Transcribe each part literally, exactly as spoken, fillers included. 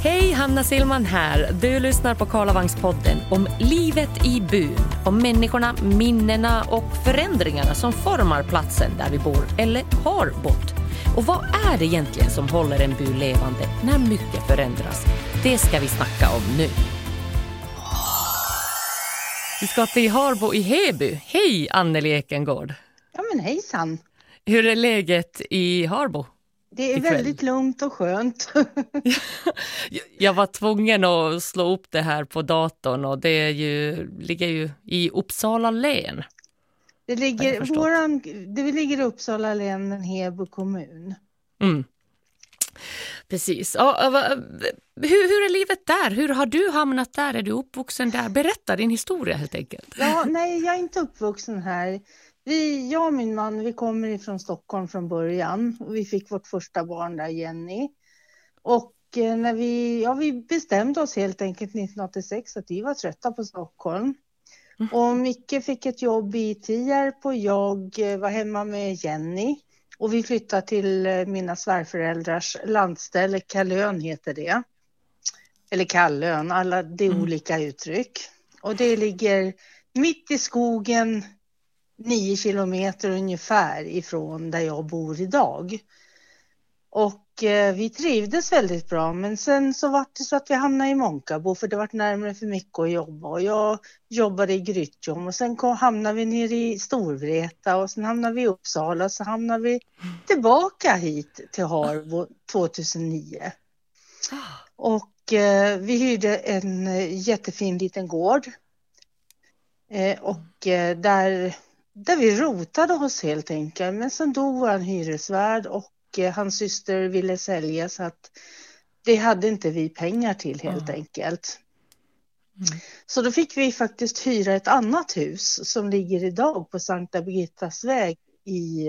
Hej, Hanna Silman här. Du lyssnar på Karlavagspodden om livet i byn, om människorna, minnena och förändringarna som formar platsen där vi bor eller har bott. Och vad är det egentligen som håller en by levande när mycket förändras? Det ska vi snacka om nu. Vi ska till Harbo i Heby. Hej, Anneli Ekengård. Ja, men hejsan. Hur är läget i Harbo? Det är ikväll? Väldigt lugnt och skönt. Jag var tvungen att slå upp det här på datorn och det är ju, ligger ju i Uppsala län. Det ligger, våran, det ligger i Uppsala län, men Heby kommun. Mm. Precis. Ja, hur, hur är livet där? Hur har du hamnat där? Är du uppvuxen där? Berätta din historia helt enkelt. Ja, nej, jag är inte uppvuxen här. Vi, jag och min man, vi kommer ifrån Stockholm från början. Vi fick vårt första barn där, Jenny. Och när vi, ja, vi bestämde oss helt enkelt nittonhundraåttiosex att vi var trötta på Stockholm. Mm. Och Micke fick ett jobb i Tierp och jag var hemma med Jenny. Och vi flyttade till mina svärföräldrars landställe, Kallön heter det. Eller Kallön, alla det är mm. olika uttryck. Och det ligger mitt i skogen, nio kilometer ungefär ifrån där jag bor idag. Och eh, vi trivdes väldigt bra, men sen så var det så att vi hamnade i Månkabo för det var närmare för mycket att jobba. Och jag jobbade i Grytjom och sen kom, hamnade vi ner i Storvreta och sen hamnade vi i Uppsala och så hamnade vi tillbaka hit till Harbo tjugohundranio. Och eh, vi hyrde en eh, jättefin liten gård eh, och eh, där... Där vi rotade oss helt enkelt. Men sen dog vår hyresvärd och eh, hans syster ville sälja så att det hade inte vi pengar till helt mm. enkelt. Mm. Så då fick vi faktiskt hyra ett annat hus som ligger idag på Sankta Birgittas väg i,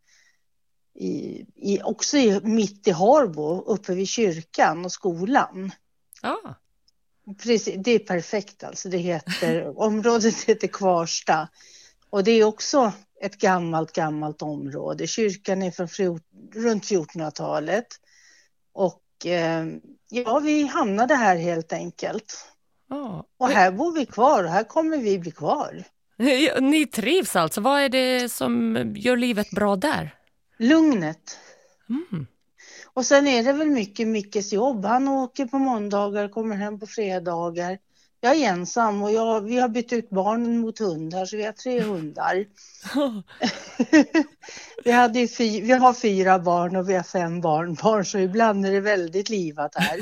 i, i, också i, mitt i Harbo uppe vid kyrkan och skolan. Ah. Precis, det är perfekt alltså. Det heter, området heter Kvarsta. Och det är också ett gammalt, gammalt område. Kyrkan är från fjort, runt fjortonhundratalet. Och eh, ja, vi hamnade här helt enkelt. Oh. Och här bor vi kvar och här kommer vi bli kvar. Ni trivs alltså. Vad är det som gör livet bra där? Lugnet. Mm. Och sen är det väl mycket Mickes jobb. Han åker på måndagar, kommer hem på fredagar. Jag är ensam och jag, vi har bytt ut barnen mot hundar så vi har tre hundar. vi, hade fy, vi har fyra barn och vi har fem barnbarn så ibland är det väldigt livat här.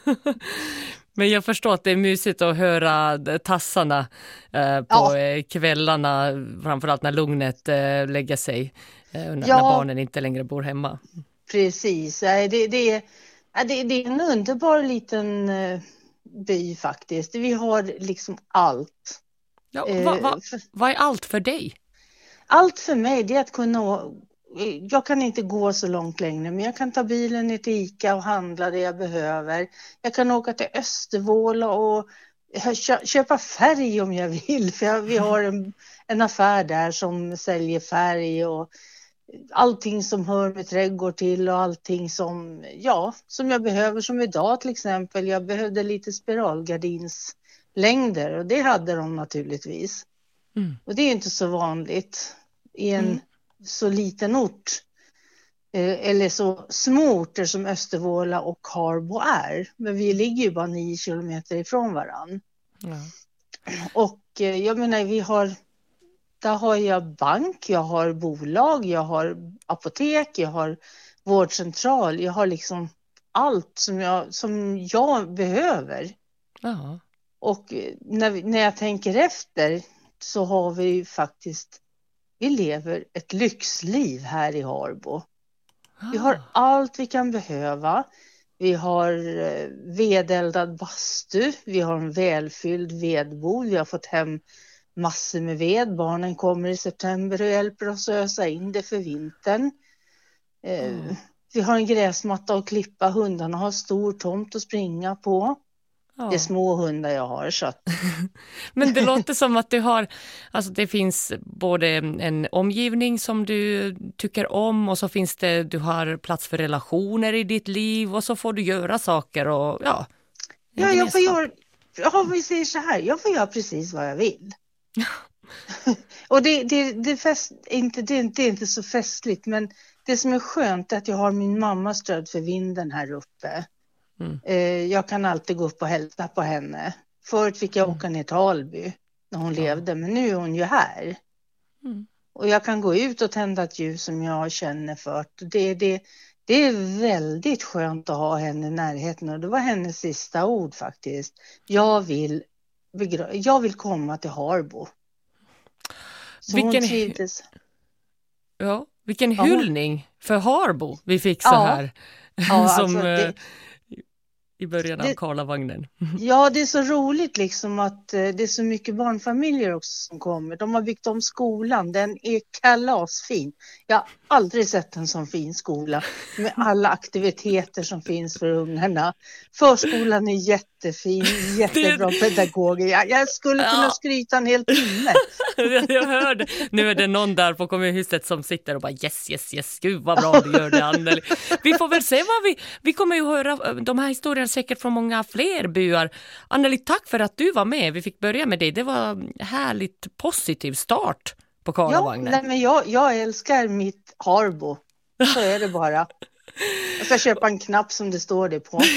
Men jag förstår att det är mysigt att höra tassarna eh, på ja. kvällarna, framförallt när lugnet eh, lägger sig, eh, när, ja. när barnen inte längre bor hemma. Precis, det, det, det, det är en underbar liten... Eh, by faktiskt. Vi har liksom allt. Ja, vad, vad, vad är allt för dig? Allt för mig det är att kunna... Jag kan inte gå så långt längre men jag kan ta bilen ner till Ica och handla det jag behöver. Jag kan åka till Östervåla och köpa färg om jag vill. För jag, vi har en, en affär där som säljer färg och allting som hör med trädgård till och allting som, ja, som jag behöver som idag till exempel. Jag behövde lite spiralgardinslängder och det hade de naturligtvis. Mm. Och det är inte så vanligt i en mm. så liten ort eh, eller så små orter som Östervåla och Harbo är. Men vi ligger ju bara nio kilometer ifrån varann. Mm. Och eh, jag menar vi har Där har jag bank, jag har bolag, jag har apotek, jag har vårdcentral. Jag har liksom allt som jag, som jag behöver. Ja. Och när, när jag tänker efter så har vi faktiskt, vi lever ett lyxliv här i Harbo. Ja. Vi har allt vi kan behöva. Vi har vedeldad bastu, vi har en välfylld vedbod, vi har fått hem massor med ved. Barnen kommer i september och hjälper oss att ösa in det för vintern. Mm. Eh, vi har en gräsmatta att klippa. Hundarna har stor tomt att springa på. Ja. Det är små hundar jag har. Så att... Men det låter som att du har, alltså det finns både en omgivning som du tycker om och så finns det, du har plats för relationer i ditt liv och så får du göra saker och ja, Ja, jag får göra, ja, vi säger så här, jag får göra precis vad jag vill. Och det, det, det, fest, inte, det, det är inte så festligt, men det som är skönt är att jag har min mammas stöd för vinden här uppe. Mm. Eh, jag kan alltid gå upp och hälsa på henne. Förut fick jag mm. åka ner till Alby när hon ja. levde, men nu är hon ju här. Mm. Och jag kan gå ut och tända ett ljus som jag känner för. Det, det, det är väldigt skönt att ha henne i närheten, och det var hennes sista ord faktiskt. Jag vill, begra- jag vill komma till Harbo. Så vilken, hon trivdes. Ja, vilken ja, hyllning hon... för Harbo vi fick så ja. här. Ja, som alltså det... i början av Karlavagnen. Ja, det är så roligt liksom att eh, det är så mycket barnfamiljer också som kommer. De har byggt om skolan, den är kalasfin. Jag har aldrig sett en sån fin skola med alla aktiviteter som finns för ungarna. Förskolan är jättefin, jättebra det... pedagoger. Jag, jag skulle kunna ja. skryta en hel timme. Jag hörde, nu är det någon där på kommunhuset som sitter och bara yes, yes, yes, gud vad bra du gör det, Anneli. Vi får väl se vad vi, vi kommer ju höra de här historierna säkert från många fler byar. Anneli, tack för att du var med. Vi fick börja med dig. Det var en härligt positiv start på Karlavagnen. Ja, nej, men jag, jag älskar mitt Harbo. Så är det bara. Jag ska köpa en knapp som det står det på.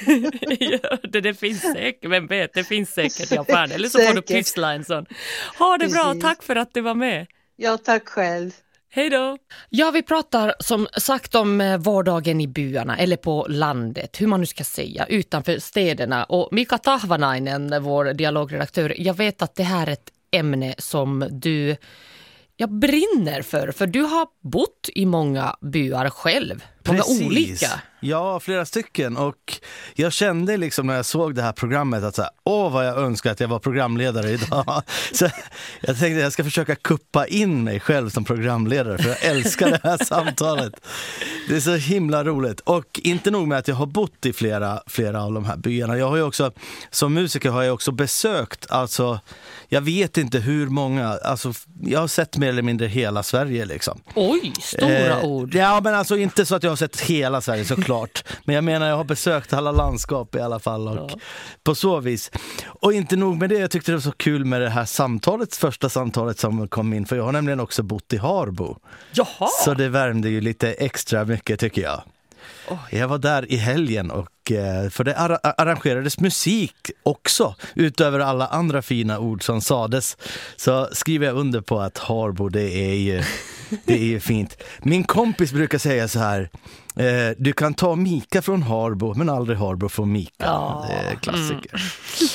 Ja, det, det finns säkert. Vem vet, det finns säkert i affären. Eller så får du pyssla en sån. Ha det Precis. bra, tack för att du var med. Ja, tack själv. Hej då! Ja, vi pratar som sagt om vardagen i byarna eller på landet, hur man nu ska säga, utanför städerna. Och Mika Tahvanainen, vår dialogredaktör, jag vet att det här är ett ämne som du jag brinner för, för du har bott i många byar själv. Många Precis. olika. Ja, flera stycken. Och jag kände liksom när jag såg det här programmet att så här, åh vad jag önskar att jag var programledare idag. Så jag tänkte att jag ska försöka kuppa in mig själv som programledare, för jag älskar det här samtalet. Det är så himla roligt. Och inte nog med att jag har bott i flera, flera av de här byarna. Jag har ju också, som musiker har jag också besökt, alltså jag vet inte hur många, alltså jag har sett mer eller mindre hela Sverige liksom. Oj, stora eh, ord. Ja, men alltså inte så att jag har sett hela Sverige såklart. Men jag menar, jag har besökt alla landskap i alla fall. Och ja. På så vis. Och inte nog med det, jag tyckte det var så kul med det här samtalet, första samtalet som kom in. För jag har nämligen också bott i Harbo. Jaha! Så det värmde ju lite extra mycket tycker jag. Oj. Jag var där i helgen och för det arrangerades musik också utöver alla andra fina ord som sades. Så skriver jag under på att Harbo, det är ju, det är ju fint. Min kompis brukar säga så här: eh, du kan ta Mika från Harbo men aldrig Harbo från Mika. Ja. Det är klassiker. Mm.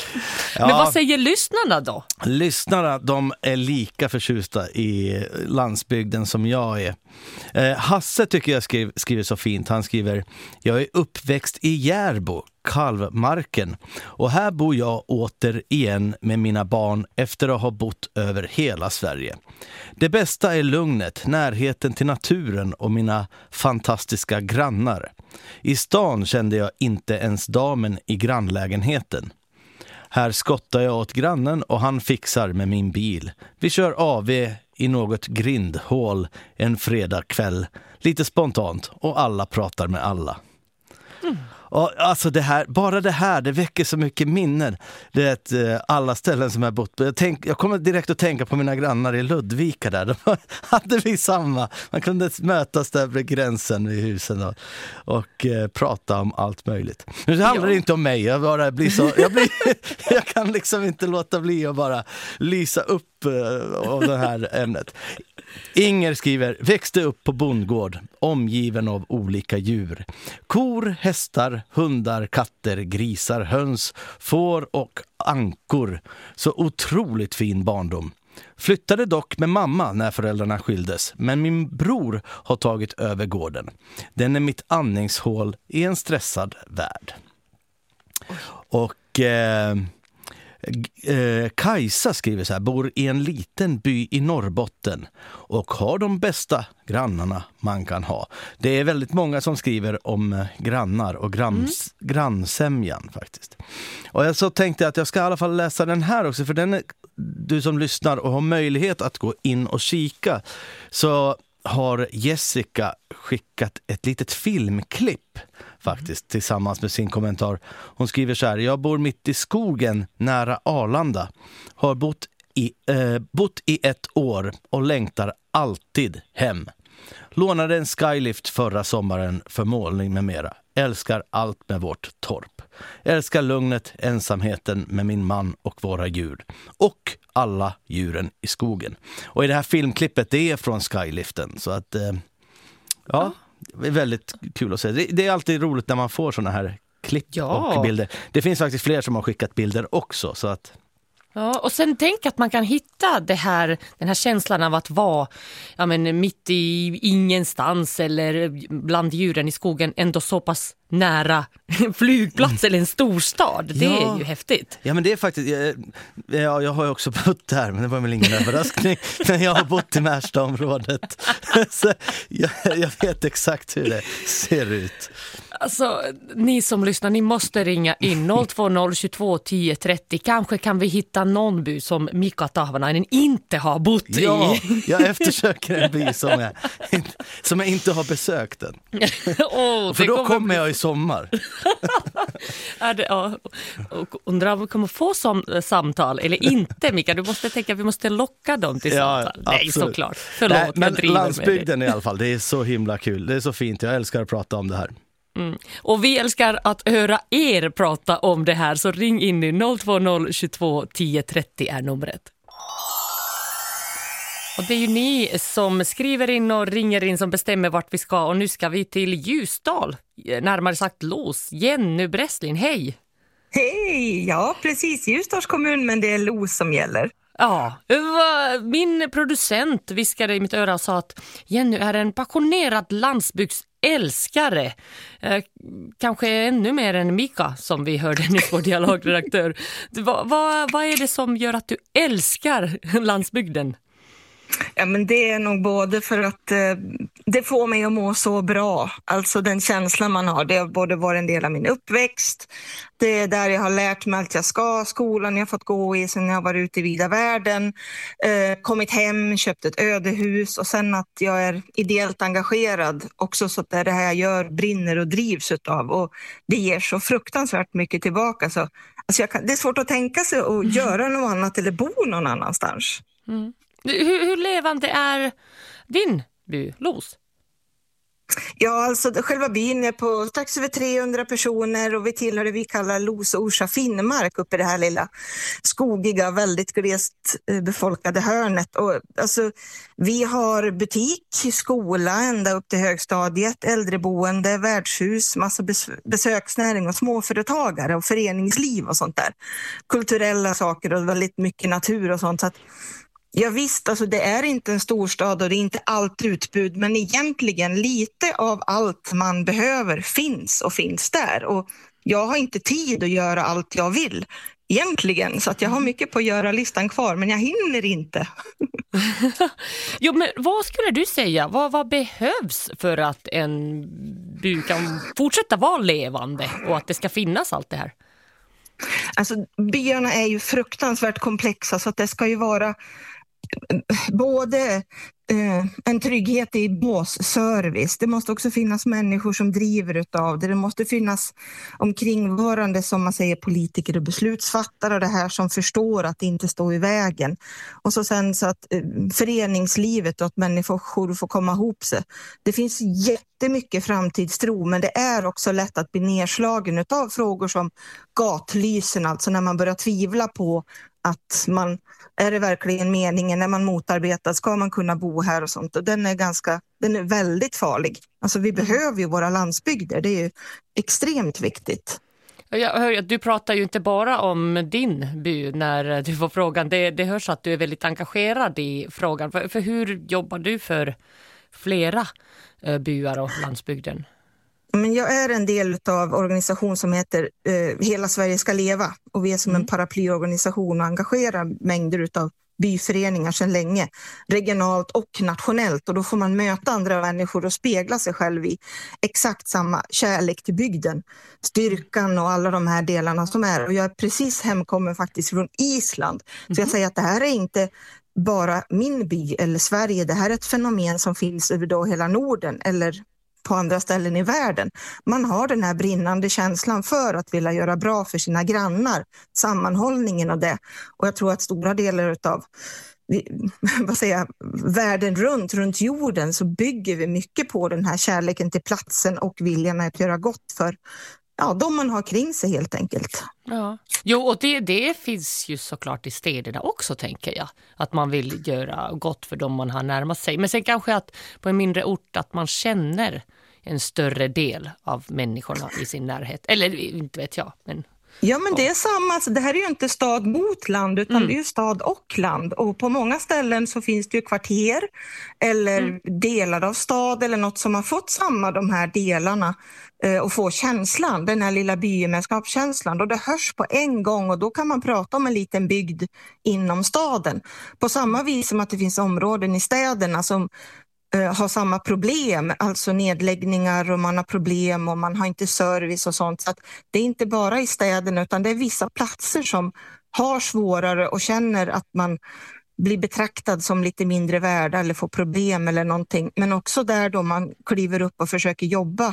Ja. Men vad säger lyssnarna då? Lyssnarna, de är lika förtjusta i landsbygden som jag är. Eh, Hasse tycker jag skriver, skriver så fint. Han skriver: jag är uppväxt i Järbo, Kalvmarken, och här bor jag åter igen med mina barn efter att ha bott över hela Sverige. Det bästa är lugnet, närheten till naturen och mina fantastiska grannar. I stan kände jag inte ens damen i grannlägenheten. Här skottar jag åt grannen och han fixar med min bil. Vi kör A V i något grindhål en fredagkväll. Lite spontant och alla pratar med alla. Mm. Och alltså det här, bara det här, det väcker så mycket minnen. Det är att alla ställen som jag bott på. Jag, tänk, jag kommer direkt att tänka på mina grannar i Ludvika där. De hade vi samma. Man kunde mötas där vid gränsen vid husen och, och eh, prata om allt möjligt. Men det handlar ja. inte om mig. Jag, bara blir så, jag, blir, jag kan liksom inte låta bli att bara lysa upp eh, av det här ämnet. Inger skriver: växte upp på bondgård, omgiven av olika djur. Kor, hästar, hundar, katter, grisar, höns, får och ankor. Så otroligt fin barndom. Flyttade dock med mamma när föräldrarna skildes, men min bror har tagit över gården. Den är mitt andningshål i en stressad värld. Och... Eh, Eh, Kajsa skriver så här: bor i en liten by i Norrbotten och har de bästa grannarna man kan ha. Det är väldigt många som skriver om grannar och granns, mm. grannsämjan faktiskt. Och jag så tänkte att jag ska i alla fall läsa den här också, för den är, du som lyssnar och har möjlighet att gå in och kika, så har Jessica skickat ett litet filmklipp faktiskt tillsammans med sin kommentar. Hon skriver så här: jag bor mitt i skogen nära Arlanda. Har bott i, eh, bott i ett år och längtar alltid hem. Lånade en skylift förra sommaren för målning med mera. Älskar allt med vårt torp. Älskar lugnet, ensamheten med min man och våra djur. Och alla djuren i skogen. Och i det här filmklippet, det är från skyliften. Så att, eh, ja, det är väldigt kul att se. Det, det är alltid roligt när man får såna här klipp Ja. och bilder. Det finns faktiskt fler som har skickat bilder också, så att... Ja, och sen tänk att man kan hitta det här, den här känslan av att vara ja, men, mitt i ingenstans eller bland djuren i skogen ändå så pass nära en flygplats eller en storstad. Det Ja. är ju häftigt. Ja, men det är faktiskt... Ja, jag har ju också bott där, men det var väl ingen överraskning. Men jag har bott i Märstaområdet. Så jag, jag vet exakt hur det ser ut. Alltså, ni som lyssnar, ni måste ringa in noll två noll två tio trettio. Kanske kan vi hitta någon by som Mika Tahvanainen inte har bott i. Ja, jag eftersöker en by som jag, som jag inte har besökt än. oh, För då kommer, kommer jag i sommar. är det, ja, och undrar om vi kommer få som, samtal eller inte, Mika. Du måste tänka att vi måste locka dem till Ja, samtal. Nej, absolut. såklart. Förlåt, Nej, men jag driver landsbygden med i alla fall, det är så himla kul. Det är så fint, jag älskar att prata om det här. Mm. Och vi älskar att höra er prata om det här, så ring in i noll två noll två tio trettio är numret. Och det är ju ni som skriver in och ringer in som bestämmer vart vi ska, och nu ska vi till Ljusdal, närmare sagt Los. Jenny Bresslin, hej! Hej! Ja, precis. Ljusdals kommun, men det är Los som gäller. Ja, min producent viskade i mitt öra och sa att Jenny är en passionerad landsbygdsälskare. Eh, kanske ännu mer än Mika, som vi hörde nyss, vår dialogredaktör. Vad, vad, vad är det som gör att du älskar landsbygden? Ja, men det är nog både för att eh, det får mig att må så bra. Alltså den känslan man har. Det har både varit en del av min uppväxt. Det är där jag har lärt mig allt jag ska. Skolan jag har fått gå i sen jag har varit ute i vida världen. Eh, kommit hem, köpt ett ödehus. Och sen att jag är ideellt engagerad. Också så att det här jag gör brinner och drivs utav. Och det ger så fruktansvärt mycket tillbaka. Så, alltså jag kan, det är svårt att tänka sig att göra något annat eller bo någon annanstans. Mm. Hur, hur levande är din by, Los? Ja, alltså själva byn är på strax över trehundra personer och vi tillhör det vi kallar Los och Orsa Finnmark uppe i det här lilla skogiga, väldigt glest befolkade hörnet. Och, alltså, vi har butik, skola ända upp till högstadiet, äldreboende, värdshus, massa bes- besöksnäring och småföretagare och föreningsliv och sånt där. Kulturella saker och väldigt mycket natur och sånt. Så att ja visst, alltså det är inte en storstad och det är inte allt utbud, men egentligen lite av allt man behöver finns och finns där. Och jag har inte tid att göra allt jag vill egentligen, så att jag har mycket på att göra listan kvar, men jag hinner inte. Jo, men vad skulle du säga? Vad, vad behövs för att en by kan fortsätta vara levande och att det ska finnas allt det här? Alltså byarna är ju fruktansvärt komplexa, så att det ska ju vara både eh, en trygghet i basservice. Det måste också finnas människor som driver utav det. Det måste finnas omkringvarande, som man säger, politiker och beslutsfattare och det här som förstår att det inte står i vägen. Och så sen så att eh, föreningslivet och att människor får komma ihop sig. Det finns jättemycket framtidstro, men det är också lätt att bli nedslagen utav frågor som gatlysen, alltså när man börjar tvivla på att man, är det verkligen meningen när man motarbetar, ska man kunna bo här och sånt, och den är ganska, den är väldigt farlig. Alltså vi behöver ju våra landsbygder, det är ju extremt viktigt. Jag hör att du pratar ju inte bara om din by när du får frågan, det, det hörs att du är väldigt engagerad i frågan, för, för hur jobbar du för flera uh, byar och landsbygden? Men jag är en del av organisation som heter eh, Hela Sverige ska leva, och vi är som mm. en paraplyorganisation och engagerar mängder av byföreningar sedan länge, regionalt och nationellt, och då får man möta andra människor och spegla sig själv i exakt samma kärlek till bygden, styrkan och alla de här delarna som är. Och jag är precis hemkommen faktiskt från Island, så jag säger att det här är inte bara min by eller Sverige. Det här är ett fenomen som finns över då hela Norden eller på andra ställen i världen. Man har den här brinnande känslan för att vilja göra bra för sina grannar, sammanhållningen och det. Och jag tror att stora delar av vad säger jag, världen runt, runt jorden så bygger vi mycket på den här kärleken till platsen och viljan att göra gott för ja, de man har kring sig helt enkelt. Ja. Jo, och det, det finns ju såklart i städerna också, tänker jag. Att man vill göra gott för dem man har närmat sig. Men sen kanske att på en mindre ort att man känner en större del av människorna i sin närhet. Eller inte vet jag, men... Ja, men det är samma. Alltså, det här är ju inte stad mot land utan mm. det är ju stad och land. Och på många ställen så finns det ju kvarter eller mm. delar av stad eller något som har fått samma de här delarna eh, och få känslan, den här lilla bygemenskapskänslan. Och det hörs på en gång och då kan man prata om en liten bygd inom staden. På samma vis som att det finns områden i städerna som har samma problem, alltså nedläggningar och man har problem och man har inte service och sånt. Så att det är inte bara i städerna utan det är vissa platser som har svårare och känner att man blir betraktad som lite mindre värda eller får problem eller någonting. Men också där då man kliver upp och försöker jobba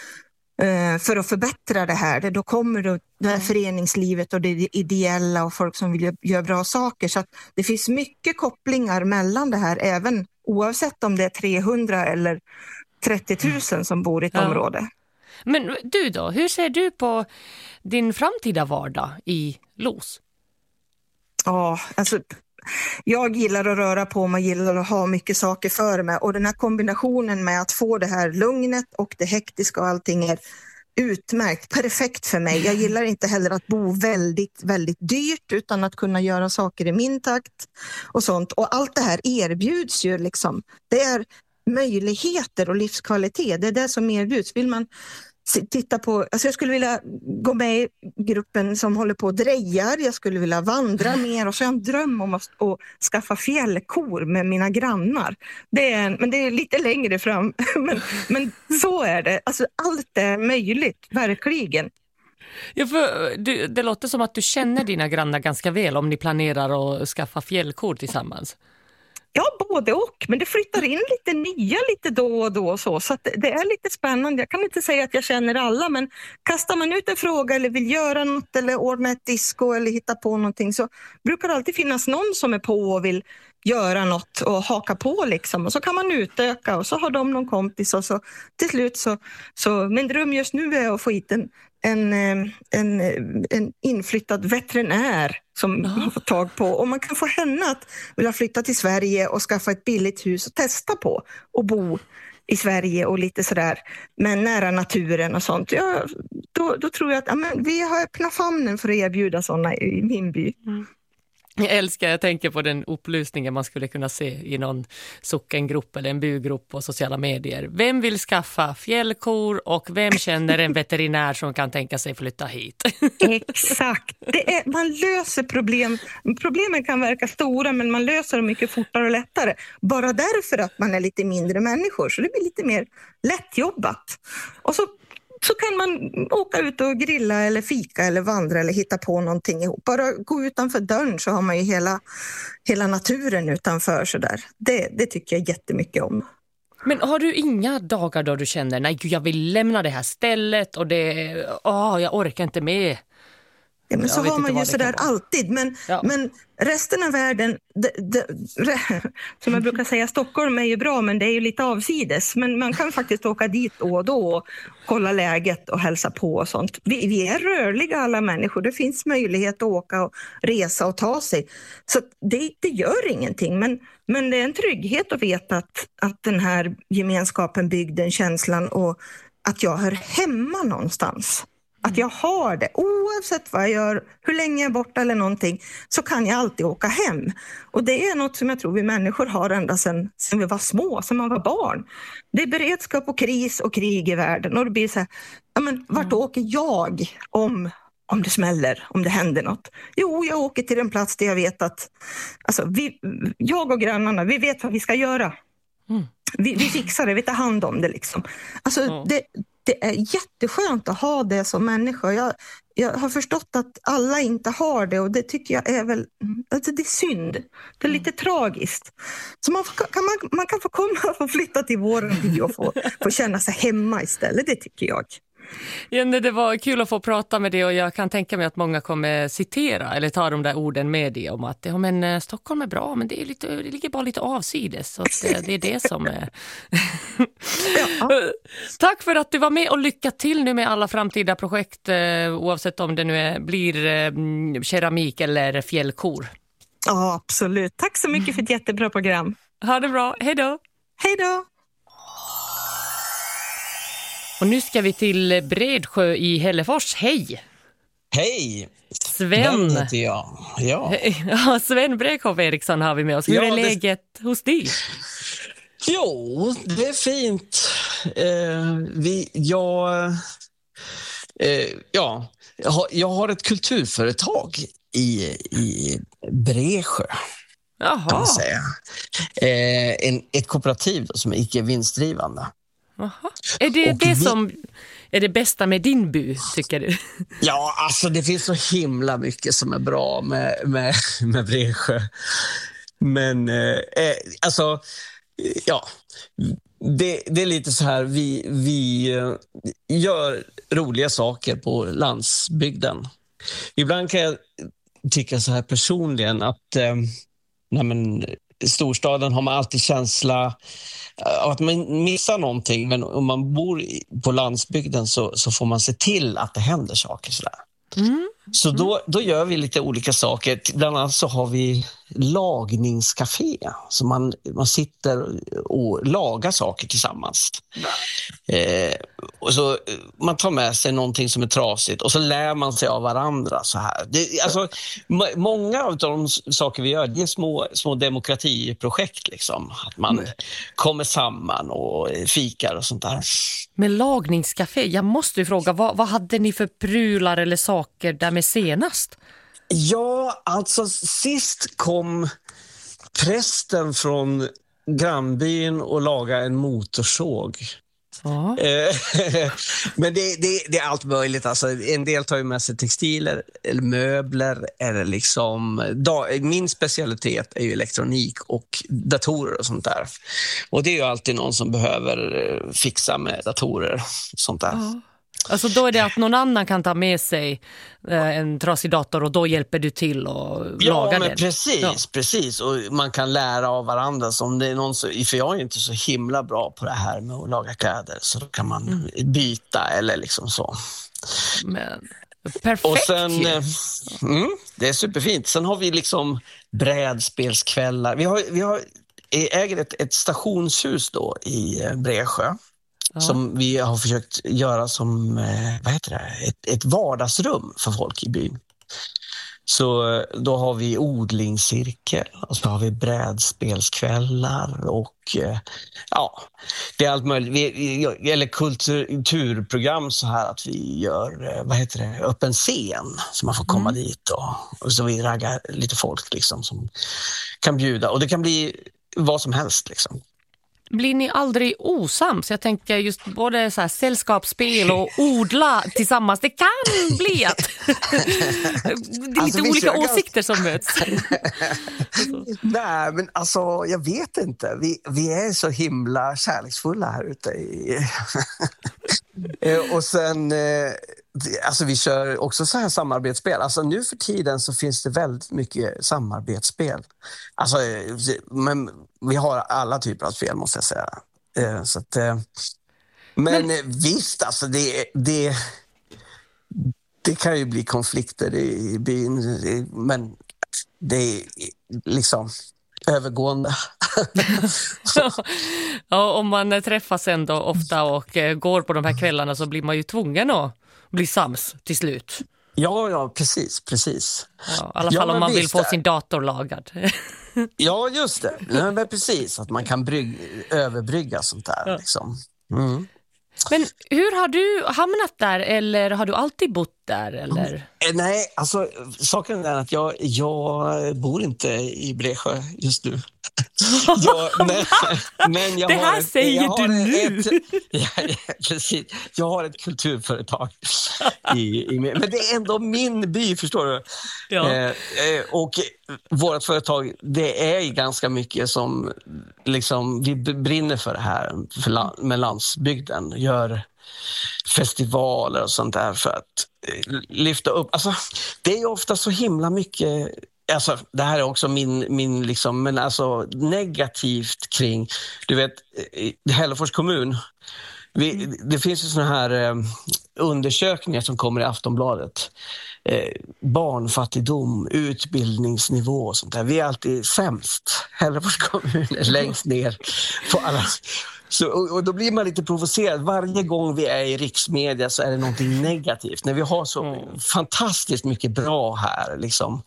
för att förbättra det här. Då kommer då det här föreningslivet och det ideella och folk som vill göra bra saker. Så att det finns mycket kopplingar mellan det här även oavsett om det är trehundra eller trettio tusen som bor i ett ja. område. Men du då, hur ser du på din framtida vardag i Los? Ja, alltså jag gillar att röra på mig, gillar att ha mycket saker för mig och den här kombinationen med att få det här lugnet och det hektiska och allting är utmärkt, perfekt för mig. Jag gillar inte heller att bo väldigt, väldigt dyrt utan att kunna göra saker i min takt och sånt. Och allt det här erbjuds ju liksom. Det är möjligheter och livskvalitet. Det är det som erbjuds. Vill man titta på, alltså jag skulle vilja gå med i gruppen som håller på och drejar. Jag skulle vilja vandra mer och så har jag en dröm om att, att skaffa fjällkor med mina grannar. Det är, men det är lite längre fram. men, men så är det. Alltså allt är möjligt, verkligen. Ja, för du, det låter som att du känner dina grannar ganska väl om ni planerar att skaffa fjällkor tillsammans. Ja, både och. Men det flyttar in lite nya lite då och då och så. Så att det är lite spännande. Jag kan inte säga att jag känner alla, men kastar man ut en fråga eller vill göra något eller ordna ett disco eller hitta på någonting så brukar det alltid finnas någon som är på och vill göra något och haka på liksom. Och så kan man utöka och så har de någon kompis och så till slut så, så min dröm just nu är att få hit en En, en, en inflyttad veterinär som man har fått tag på. Och man kan få henne att vilja flytta till Sverige och skaffa ett billigt hus och testa på och bo i Sverige och lite sådär, men nära naturen och sånt. Ja, då, då tror jag att ja, men vi har öppna famnen för att erbjuda sådana i min by. Mm. Jag älskar, jag tänker på den upplysningen man skulle kunna se i någon sockengrupp eller en bygrupp på sociala medier. Vem vill skaffa fjällkor och vem känner en veterinär som kan tänka sig flytta hit? Exakt. Det är, man löser problem. Problemen kan verka stora men man löser dem mycket fortare och lättare. Bara därför att man är lite mindre människor så det blir lite mer lättjobbat. Och så Så kan man åka ut och grilla eller fika eller vandra eller hitta på någonting ihop. Bara gå utanför dörren så har man ju hela, hela naturen utanför. Så där. Det, det tycker jag jättemycket om. Men har du inga dagar då du känner nej gud, jag vill lämna det här stället och det, åh, jag orkar inte med? Ja, men så har man ju sådär alltid. Men, ja. men resten av världen, det, det, som jag brukar säga, Stockholm är ju bra men det är ju lite avsides. Men man kan faktiskt åka dit då och då och kolla läget och hälsa på och sånt. Vi, vi är rörliga alla människor. Det finns möjlighet att åka och resa och ta sig. Så det, det gör ingenting. Men, men det är en trygghet att veta att, att den här gemenskapen byggde en känslan och att jag hör hemma någonstans. Att jag har det, oavsett vad jag gör, hur länge jag är borta eller någonting, så kan jag alltid åka hem. Och det är något som jag tror vi människor har ända sedan, sedan vi var små, sedan man var barn. Det är beredskap och kris och krig i världen. Och det blir så här, ja men vart åker jag om, om det smäller, om det händer något? Jo, jag åker till en plats där jag vet att, alltså vi, jag och grannarna, vi vet vad vi ska göra. Mm. Vi, vi fixar det, vi tar hand om det liksom. Alltså mm. det... det är jätteskönt att ha det som människa. Jag, jag har förstått att alla inte har det och det tycker jag är väl, alltså det är synd. Det är lite mm. tragiskt. Så man, får, kan, man, man kan få komma och flytta till våran by och få, få känna sig hemma istället, det tycker jag. Jenny, det var kul att få prata med dig och jag kan tänka mig att många kommer citera eller ta de där orden med dig om att ja, men, Stockholm är bra men det, är lite, det ligger bara lite avsides så att det, det är det som är... ja. Tack för att du var med och lycka till nu med alla framtida projekt oavsett om det nu är, blir eh, keramik eller fjällkor. Ja, absolut. Tack så mycket för ett jättebra program. Ha det bra. Hej då. Hej då. Och nu ska vi till Bredsjö i Hällefors. Hej! Hej! Sven heter jag. Ja. ja, Sven Brekhoff Eriksson har vi med oss. Hur ja, är läget det... hos dig? Jo, det är fint. Eh, vi, jag, eh, ja, jag har, jag har ett kulturföretag i, i Bredsjö. Jaha. Kan man säga. Eh, en, ett kooperativ då, som är icke vinstdrivande. Aha. Är det och det vi... som är det bästa med din by, tycker du? Ja, alltså det finns så himla mycket som är bra med, med, med Bredsjö. Men eh, alltså, ja, det, det är lite så här, vi, vi gör roliga saker på landsbygden. Ibland kan jag tycka så här personligen att eh, nej men, storstaden har man alltid känsla av att man missar någonting, men om man bor på landsbygden så, så får man se till att det händer saker sådär. Mm. Så då, då gör vi lite olika saker. Bland annat så har vi lagningscafé. Så man, man sitter och lagar saker tillsammans. Eh, och så man tar med sig någonting som är trasigt och så lär man sig av varandra så här. Det, alltså, m- många av de saker vi gör, det är små, små demokratiprojekt liksom. Att man mm. kommer samman och fikar och sånt där. Med lagningscafé, jag måste ju fråga, vad, vad hade ni för prylar eller saker där med senast? Ja, alltså sist kom prästen från grannbyn och lagade en motorsåg. Ja. Men det, det, det är allt möjligt. Alltså, en del tar ju med sig textiler eller möbler. Eller liksom, min specialitet är ju elektronik och datorer och sånt där. Och det är ju alltid någon som behöver fixa med datorer och sånt där. Ja. Alltså då är det att någon annan kan ta med sig eh, en trasig dator och då hjälper du till och ja, laga men den. Precis, ja, precis. Och man kan lära av varandra. Så om det är någon så, för jag är inte så himla bra på det här med att laga kläder. Så då kan man mm. byta eller liksom så. Men perfekt. Och sen, eh, mm, det är superfint. Sen har vi liksom brädspelskvällar. Vi, har, vi har, äger ett, ett stationshus då i Bredsjö. Ja. Som vi har försökt göra som vad heter det? Ett, ett vardagsrum för folk i byn. Så då har vi odlingscirkel och så har vi brädspelskvällar och ja, det är allt möjligt. Vi, eller kulturprogram så här att vi gör, vad heter det, öppen scen så man får komma mm. dit och, och så vi raggar lite folk liksom som kan bjuda och det kan bli vad som helst liksom. Blir ni aldrig osams? Jag tänker just både så här sällskapsspel och odla tillsammans. Det kan bli att det är alltså, lite olika åsikter som möts. Nej, men alltså jag vet inte. Vi, vi är så himla kärleksfulla här ute. I... och sen, alltså vi kör också så här samarbetsspel. Alltså nu för tiden så finns det väldigt mycket samarbetsspel. Alltså, men vi har alla typer av spel måste jag säga. Så att, men, men visst, alltså det, det, det kan ju bli konflikter i byn, men det är liksom övergående. Ja, om man träffas ändå ofta och går på de här kvällarna så blir man ju tvungen att bli sams till slut. Ja, ja, precis, precis. Ja, i alla fall ja, om man vill få sin dator lagad. Ja, just det. Ja, men precis, att man kan brygg, överbrygga sånt där. Ja. Liksom. Mm. Men hur har du hamnat där eller har du alltid bott där eller? Eh, Nej, alltså saken är att jag, jag bor inte i Bresjö just nu. jag, men, men jag det här har ett, säger jag du har nu! Ett, ja, precis. Jag har ett kulturföretag. I, i, men det är ändå min by, förstår du? Ja. Eh, eh, och vårt företag, det är ganska mycket som liksom, vi brinner för det här för la, med landsbygden. Gör festivaler och sånt där för att eh, lyfta upp. Alltså, det är ju ofta så himla mycket. Alltså, det här är också min, min liksom, men alltså negativt kring, du vet, Hällefors kommun. Vi, det finns ju såna här eh, undersökningar som kommer i Aftonbladet. Eh, barnfattigdom, utbildningsnivå och sånt där. Vi är alltid sämst. Hällefors kommun är längst ner på alla. Så, och, och då blir man lite provocerad. Varje gång vi är i riksmedia så är det någonting negativt. När vi har så mm. fantastiskt mycket bra här liksom.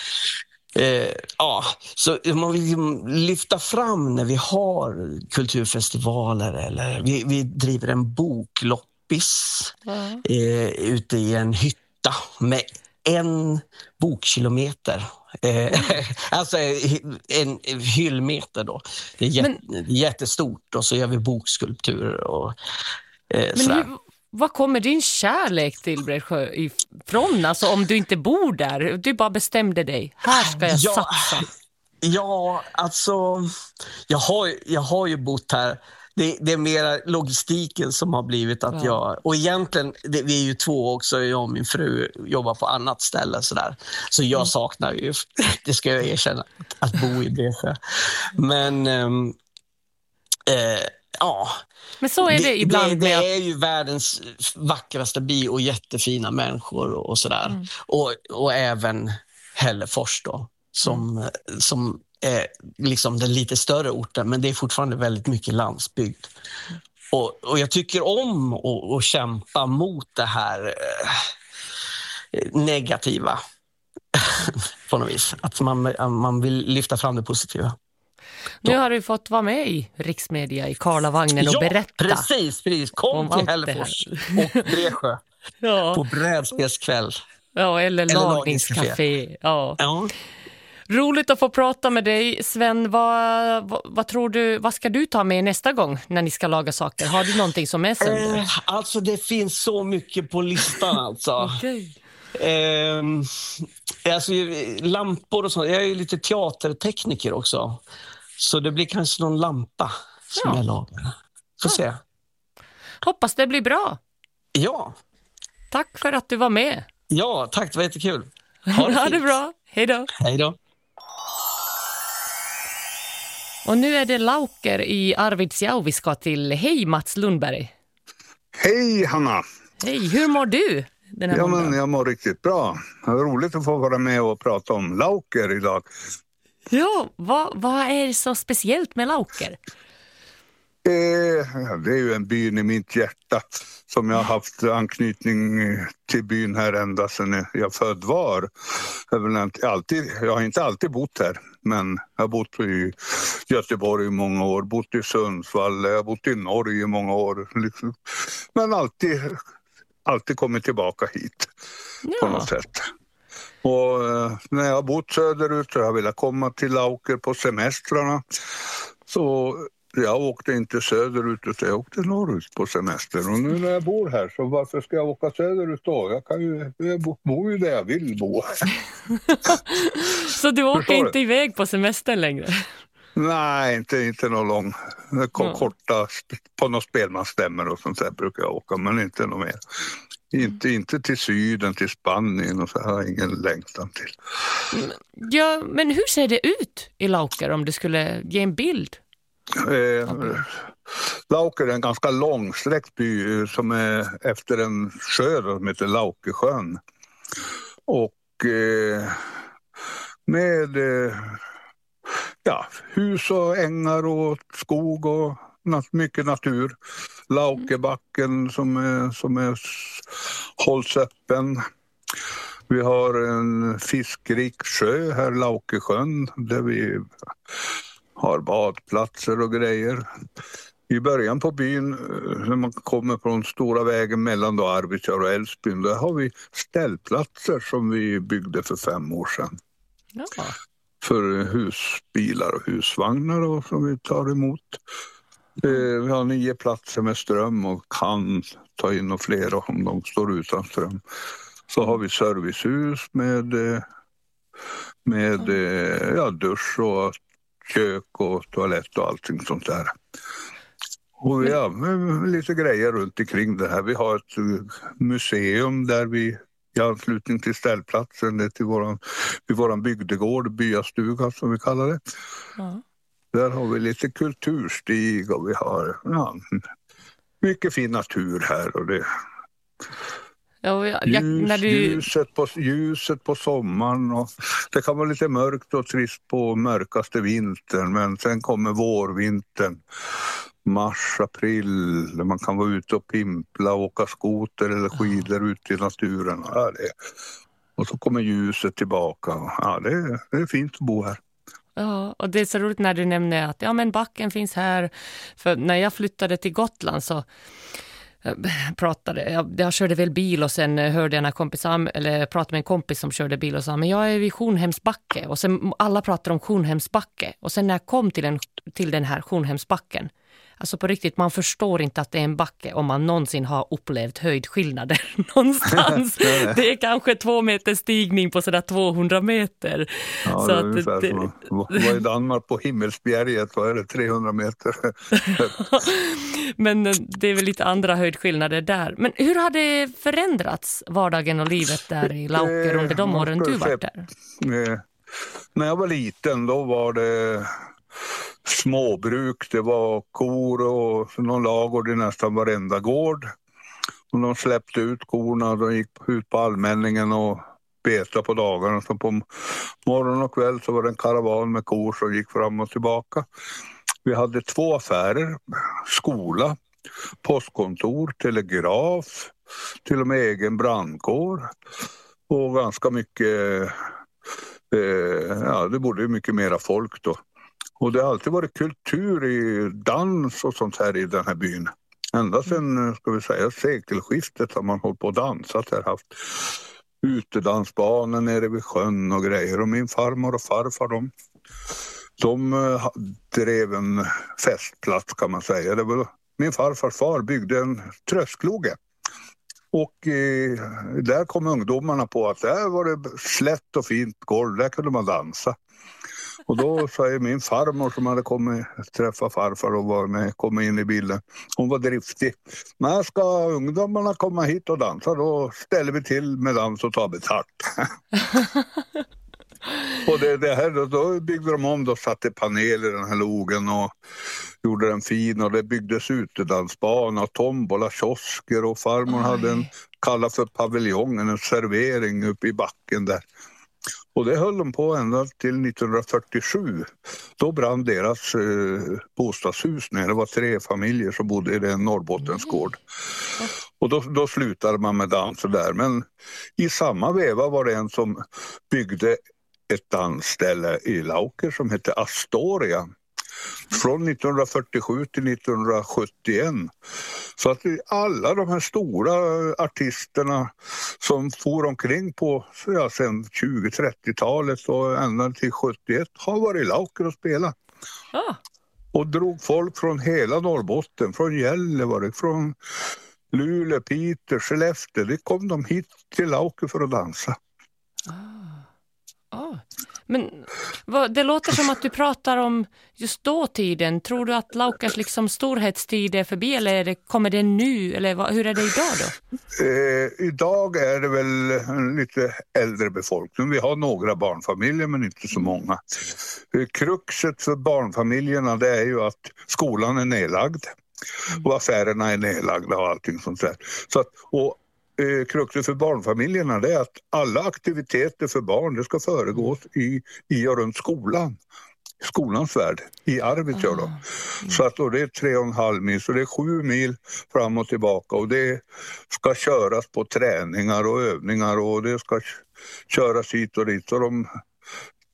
Eh, ja, så man vill lyfta fram när vi har kulturfestivaler eller vi, vi driver en bokloppis mm. eh, ute i en hytta med en bokkilometer. Eh, alltså en, en hyllmeter då. Det är jät- Men, jättestort och så gör vi bokskulpturer och eh, men hur, vad kommer din kärlek till Bresjö ifrån? Alltså om du inte bor där, du bara bestämde dig. Här ska jag ja, satsa. Ja, alltså jag har, jag har ju bott här. Det, det är mer logistiken som har blivit att ja. jag... Och egentligen, det, vi är ju två också, jag och min fru jobbar på annat ställe. Sådär. Så jag mm. saknar ju, det ska jag erkänna, att bo i Bresjö. Men, ähm, äh, ja... Men så är det, det ibland. Det, det är ju världens vackraste by och jättefina människor och, och sådär. Mm. Och, och även Hällefors då, som, mm. som är liksom den lite större orten, men det är fortfarande väldigt mycket landsbygd. Mm. Och, och jag tycker om att, att kämpa mot det här eh, negativa på något vis. Att man, man vill lyfta fram det positiva. Nu har du fått vara med i riksmedia i Karlavagnen och ja, berätta. precis, precis. Kom till Hällefors och Bresjö ja. på brädspelskväll. Ja, eller, eller lagningscafé. Ja. ja. Roligt att få prata med dig, Sven. Vad, vad, vad tror du, vad ska du ta med nästa gång när ni ska laga saker? Har du någonting som är sönder? Eh, alltså det finns så mycket på listan alltså. Okej. Eh, alltså lampor och sånt. Jag är ju lite teatertekniker också. Så det blir kanske någon lampa som ja. jag lagar. Får ja. se. Hoppas det blir bra. Ja. Tack för att du var med. Ja, tack. Det var jättekul. Ha det, ha det bra. Hej då. Hej då. Och nu är det Lauker i Arvidsjaur vi ska till. Hej Mats Lundberg. Hej Hanna. Hej, hur mår du? Den här ja, men jag mår riktigt bra. Det är roligt att få vara med och prata om Lauker idag. Ja, vad, vad är det så speciellt med Lauker? Eh, det är ju en by i mitt hjärta som jag har haft anknytning till byn här ända sedan jag född var. Jag, vill inte alltid, jag har inte alltid bott här, men jag har bott i Göteborg i många år, bott i Sundsvall, jag har bott i Norge i många år. Liksom. Men alltid, alltid kommit tillbaka hit ja. på något sätt. Och eh, när jag har bott söderut så har jag velat komma till Lauker på semestrarna. Så jag åkte inte söderut utan jag åkte norrut på semester. Och nu när jag bor här så varför ska jag åka söderut då? Jag, kan ju, jag bor ju där jag vill bo. Så du åker inte iväg på semester längre? Nej, inte, inte någon lång. K- korta på någon spelmansstämmer och sånt där brukar jag åka, men inte något mer. Inte, inte till Syden, till Spanien och så har jag ingen längtan till. Ja, men hur ser det ut i Lauker om du skulle ge en bild? Eh, Lauker är en ganska långsträckt by som är efter en sjö som heter Laukesjön. Och eh, med eh, ja, hus och ängar och skog och nat- mycket natur. Laukebacken som är, som är hålls öppen. Vi har en fiskrik sjö här, Laukesjön, där vi har badplatser och grejer. I början på byn, när man kommer från stora vägen mellan då Arvidsjaur och Älvsbyn, där har vi ställplatser som vi byggde för fem år sedan. Ja. För husbilar och husvagnar och som vi tar emot. Eh, vi har nio platser med ström och kan ta in och fler om de står utan ström. Så har vi servicehus med, med ja, dusch och kök och toalett och allting sånt där. Och vi har lite grejer runt omkring det här. Vi har ett museum där vi i anslutning till ställplatsen, det till våran, vid våran bygdegård, byastuga som vi kallar det. Ja. Där har vi lite kulturstig och vi har ja, mycket fin natur här. Och det, ja, jag, ljus, när du... ljuset, på, ljuset på sommaren. Och det kan vara lite mörkt och trist på mörkaste vintern, men sen kommer vårvintern. Mars, april, där man kan vara ute och pimpla, åka skoter eller skidor ute i naturen. Ja, det. Och så kommer ljuset tillbaka. Ja, det, är, det är fint att bo här. Ja, och det är så roligt när du nämner att ja, men backen finns här. För när jag flyttade till Gotland så pratade jag, jag körde väl bil och sen hörde jag en kompis, eller pratade med en kompis som körde bil och sa, men jag är vid Sjonhemsbacke, och sen alla pratar om Sjonhemsbacke, och sen när jag kom till, en, till den här Sjonhemsbacken, alltså på riktigt, man förstår inte att det är en backe om man någonsin har upplevt höjdskillnader någonstans. Det är kanske två meter stigning på sådär tvåhundra meter. Ja, så det är att det, det, var i Danmark på Himmelsbjerget, vad är det, trehundra meter? Men det är väl lite andra höjdskillnader där. Men hur har det förändrats, vardagen och livet där i Lauker under de åren du var där? Eh, när jag var liten, då var det småbruk, det var kor och någon lagård i nästan varenda gård. Och de släppte ut korna, de gick ut på allmänningen och betade på dagarna. Så på morgon och kväll så var det en karavan med kor som gick fram och tillbaka. Vi hade två affärer, skola, postkontor, telegraf, till och med egen brandkår och ganska mycket, eh, ja det borde ju mycket mera folk då. Och det har alltid varit kultur i dans och sånt här i den här byn. Ända sedan, ska vi säga, sekelskiftet har man hållit på och dansat här, haft utedansbanor nere vid sjön och grejer. Och min farmor och farfar, de, de uh, drev en festplats kan man säga. Det var, min farfars far byggde en tröskloge. Och eh, där kom ungdomarna på att där var det slätt och fint golv, där kunde man dansa. Och då säger min farmor som hade kommit träffa farfar och var med, kom in i bilden. Hon var driftig. När ska ungdomarna komma hit och dansa, då ställer vi till med dans och tar betalt. Och det, det här, då byggde de om, då satte paneler i den här logen och gjorde den fin, och det byggdes utedansbana, tombola, kiosker, och farmor Oj. hade en, kallad för paviljongen, en servering uppe i backen där. Och det höll de på ända till nittonhundrafyrtiosju. Då brann deras eh, bostadshus ner. Det var tre familjer som bodde i den Norrbottensgård. Mm. Och då, då slutade man med dans och där. Men i samma veva var det en som byggde ett dansställe i Lauker som hette Astoria. Från nittonhundrafyrtiosju till nittonhundrasjuttioett. Så att alla de här stora artisterna som for omkring på ja, sen tjugo-trettiotalet och ända till sjuttioett har varit i Lauker och spelat. Ah. Och drog folk från hela Norrbotten, från Gällivare, från Luleå, Piteå, Skellefteå. Det kom de hit till Lauker för att dansa. Ah. Ah. Men vad, det låter som att du pratar om just dåtiden. Tror du att Laukers liksom storhetstid är förbi, eller är det, kommer det nu? Eller vad, hur är det idag då? Eh, idag är det väl en lite äldre befolkning. Vi har några barnfamiljer men inte så många. Eh, kruxet för barnfamiljerna, det är ju att skolan är nedlagd. Och affärerna är nedlagda och allting sånt där. Så att, och Eh, kruxet för barnfamiljerna, det är att alla aktiviteter för barn, det ska föregås i, i och runt skolan. Skolans värld, i Arvidsjaur då. Mm. Så att då det är tre och en halv mil, så det är sju mil fram och tillbaka, och det ska köras på träningar och övningar, och det ska köras hit och dit, och de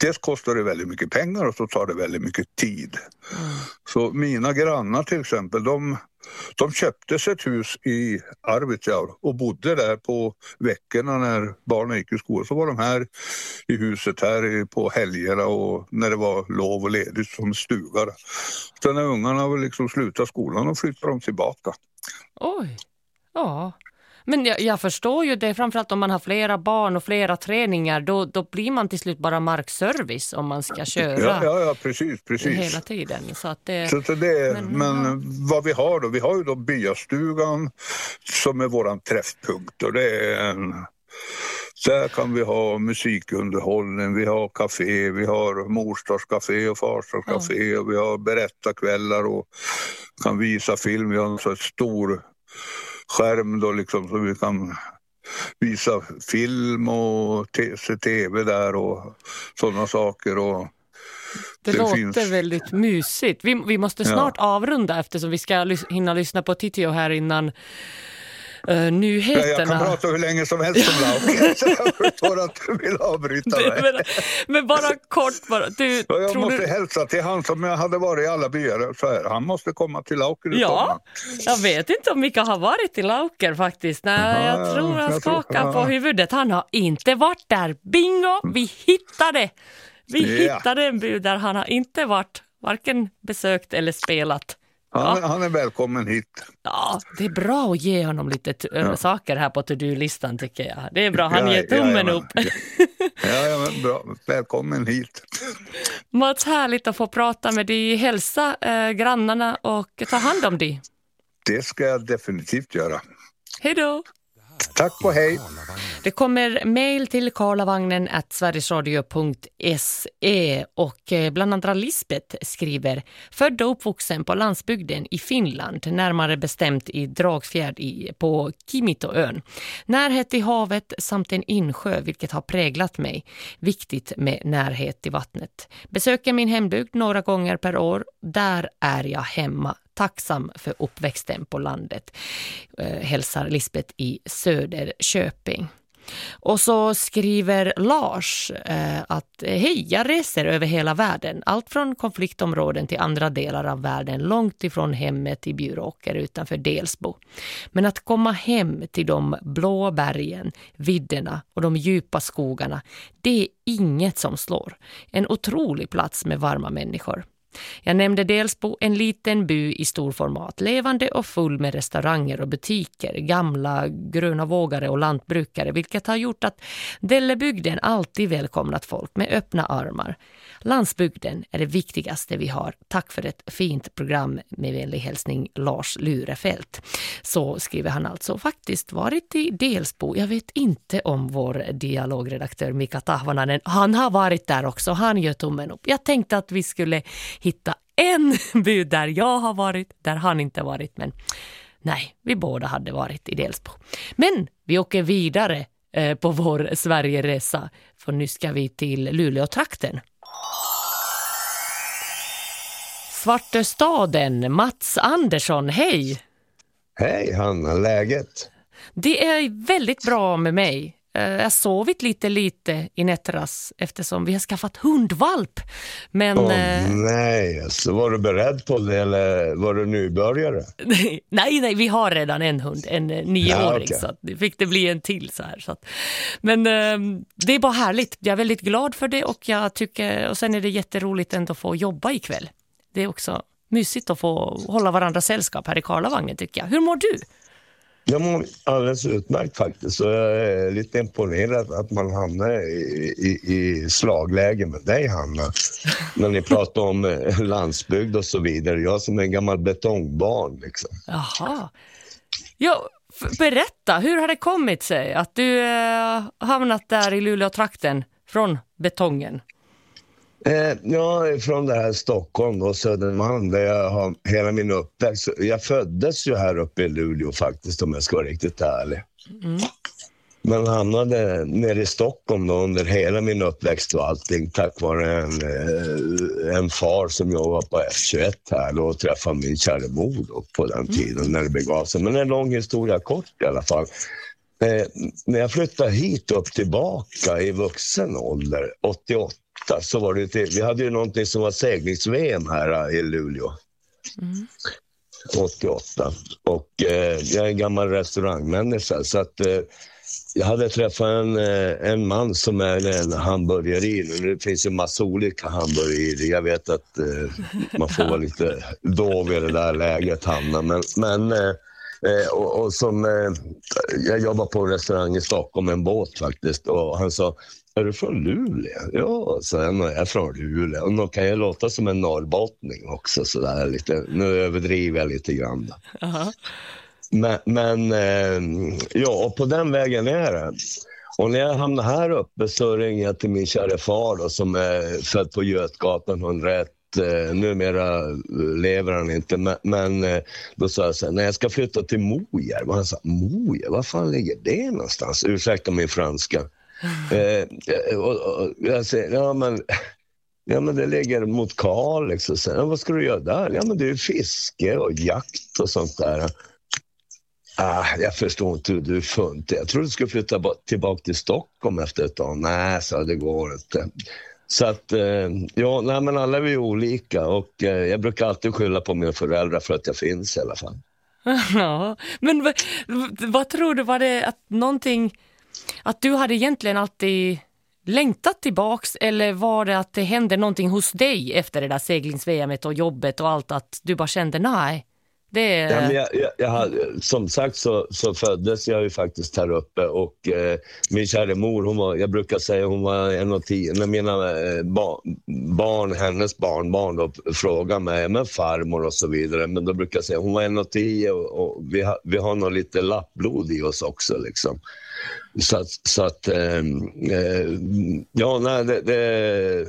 dels kostar det väldigt mycket pengar och så tar det väldigt mycket tid. Mm. Så mina grannar till exempel, de, de köpte sig ett hus i Arvidsjaur och bodde där på veckorna när barnen gick i skolan. Så var de här i huset här på helgerna och när det var lov och ledigt som stugar. Sen när ungarna var liksom slutat skolan och flyttade de tillbaka. Oj, ja. Men jag, jag förstår ju det, framförallt om man har flera barn och flera träningar, då, då blir man till slut bara markservice om man ska köra. Ja, ja, ja precis, precis. Hela tiden. Så att det, så, så det men, men ja. vad vi har då, vi har ju då byastugan som är våran träffpunkt och det är en... Där kan vi ha musikunderhållning, vi har café, vi har morstadscafé och farstadscafé ja. Och vi har berättarkvällar och kan visa film. Vi har en så stor skärm då liksom så vi kan visa film och te- se tv där och sådana saker. Och det, det låter finns... väldigt mysigt. Vi, vi måste snart ja. avrunda eftersom vi ska lys- hinna lyssna på Titio här innan Uh, nyheterna. Ja, jag kan prata hur länge som helst om Lauke, så jag förstår att du vill avbryta mig. men, men bara kort bara. Du, ja, jag tror måste du... hälsa till han som jag hade varit i alla byar. Så här, han måste komma till Lauker. Ja, jag vet inte om Mika har varit i Lauker faktiskt. Nej, jag ja, tror han skakar ja. på huvudet. Han har inte varit där. Bingo, vi hittade. Vi ja. hittade en by där han har inte varit, varken besökt eller spelat. Han, ja. han är välkommen hit. Ja, det är bra att ge honom lite t- ja. saker här på to-do-listan tycker jag. Det är bra, han ja, ger tummen ja, ja, upp. ja, ja, men bra. Välkommen hit. Mats, härligt att få prata med dig. Hälsa eh, grannarna och ta hand om dig. Det ska jag definitivt göra. Hej då! Tack och hej. Det kommer mejl till karlavagnen at sverigesradio punkt se och bland andra Lisbeth skriver: född och uppvuxen på landsbygden i Finland, närmare bestämt i Dragsfjärd i, på Kimitoön. Närhet till havet samt en insjö, vilket har präglat mig. Viktigt med närhet till vattnet. Besöker min hembygd några gånger per år. Där är jag hemma. Tacksam för uppväxten på landet, eh, hälsar Lisbeth i Söderköping. Och så skriver Lars eh, att hej, jag reser över hela världen. Allt från konfliktområden till andra delar av världen, långt ifrån hemmet i Bjuråker utanför Delsbo. Men att komma hem till de blå bergen, vidderna och de djupa skogarna, det är inget som slår. En otrolig plats med varma människor. Jag nämnde Delsbo, en liten by i stor format, levande och full med restauranger och butiker, gamla gröna vågare och lantbrukare, vilket har gjort att Dellebygden alltid välkomnat folk med öppna armar. Landsbygden är det viktigaste vi har. Tack för ett fint program, med vänlig hälsning Lars Lurefelt. Så skriver han alltså. Faktiskt varit i Delsbo. Jag vet inte om vår dialogredaktör Mika Tahvananen. Han har varit där också. Han gör tummen upp. Jag tänkte att vi skulle hitta en by där jag har varit, där han inte varit. Men nej, vi båda hade varit i Delsbo. Men vi åker vidare eh, på vår Sverigeresa. För nu ska vi till Luleå-trakten. Svartöstaden, Mats Andersson, hej! Hej Hanna, läget? Det är väldigt bra med mig. Jag har sovit lite lite i nätteras eftersom vi har skaffat hundvalp. Men, oh, eh... nej, alltså, var du beredd på det eller var du nybörjare? nej, nej, vi har redan en hund, en nioåring, ja, okay. Så att det fick det bli en till så här. Så att... Men eh, det är bara härligt. Jag är väldigt glad för det och jag tycker, och sen är det jätteroligt ändå att få jobba ikväll. Det är också mysigt att få hålla varandra sällskap här i Karlavagnen tycker jag. Hur mår du? Jag mår alldeles utmärkt faktiskt. Så jag är lite imponerad att man hamnar i, i, i slagläge med dig, Hanna. När ni pratar om landsbygd och så vidare. Jag som är en gammal betongbarn liksom. Jaha. Ja, f- berätta, hur har det kommit sig att du eh, hamnat där i Luleå-trakten från betongen? Eh, ja, från det här Stockholm och Södermalm där jag har hela min uppväxt. Jag föddes ju här uppe i Luleå faktiskt, om jag ska vara riktigt ärlig. Mm. Men hamnade nere i Stockholm då under hela min uppväxt och allting tack vare en, en far som jobbade på F tjugoett här och träffade min kära mor då på den tiden mm. när det begav sig. Men en lång historia kort i alla fall. Eh, när jag flyttade hit upp tillbaka i vuxen ålder, åttioåtta åttioåtta så var det till, vi hade ju någonting som var seglings-V M här i Luleå. Mm. åttioåtta. Och eh, jag är en gammal restaurangmänniska så att eh, jag hade träffat en, en man som är en hamburgeri. Det finns ju massa olika hamburgerier. Jag vet att eh, man får vara lite dov i det där läget, Hanna. Men, men eh, och, och som eh, jag jobbar på en restaurang i Stockholm, en båt faktiskt. Och han sa, är du från Luleå? Ja, så jag är från Luleå. Och då kan jag låta som en norrbottning också. Så där, lite, nu överdriver jag lite grann. Uh-huh. Men, men eh, ja, och på den vägen är det. Och när jag hamnar här uppe så ringer jag till min kära far då, som är född på Götgatan hundraett. Eh, numera lever han inte, men, men eh, då sa jag så här, när jag ska flytta till Mojärv. Och han sa, Mojärv, vad fan ligger det någonstans? Ursäkta min franska. Eh, och, och jag säger, ja men... Ja, men det ligger mot Kalix och sen, ja, vad ska du göra där? Ja, men det är fiske och jakt och sånt där. Ah, jag förstår inte hur du är funt. Jag tror du skulle flytta tillbaka till Stockholm efter ett tag. Nej, så det går inte. Så att, eh, ja, nej, men alla är vi olika och eh, jag brukar alltid skylla på mina föräldrar för att jag finns i alla fall. Ja, men vad, vad tror du, var det att någonting, att du hade egentligen alltid längtat tillbaks, eller var det att det hände någonting hos dig efter det där seglings-V M-et och jobbet och allt, att du bara kände nej? Det är... ja, men jag, jag, jag hade, som sagt så, så föddes jag ju faktiskt här uppe och eh, min kära mor, hon var, jag brukar säga hon var en och tio, när mina eh, ba, barn, hennes barnbarn då frågar mig, men farmor och så vidare, men då brukar jag säga hon var en och tio och, och vi, ha, vi har nog lite lappblod i oss också liksom. Så att, så att eh, eh, ja, nej, det, det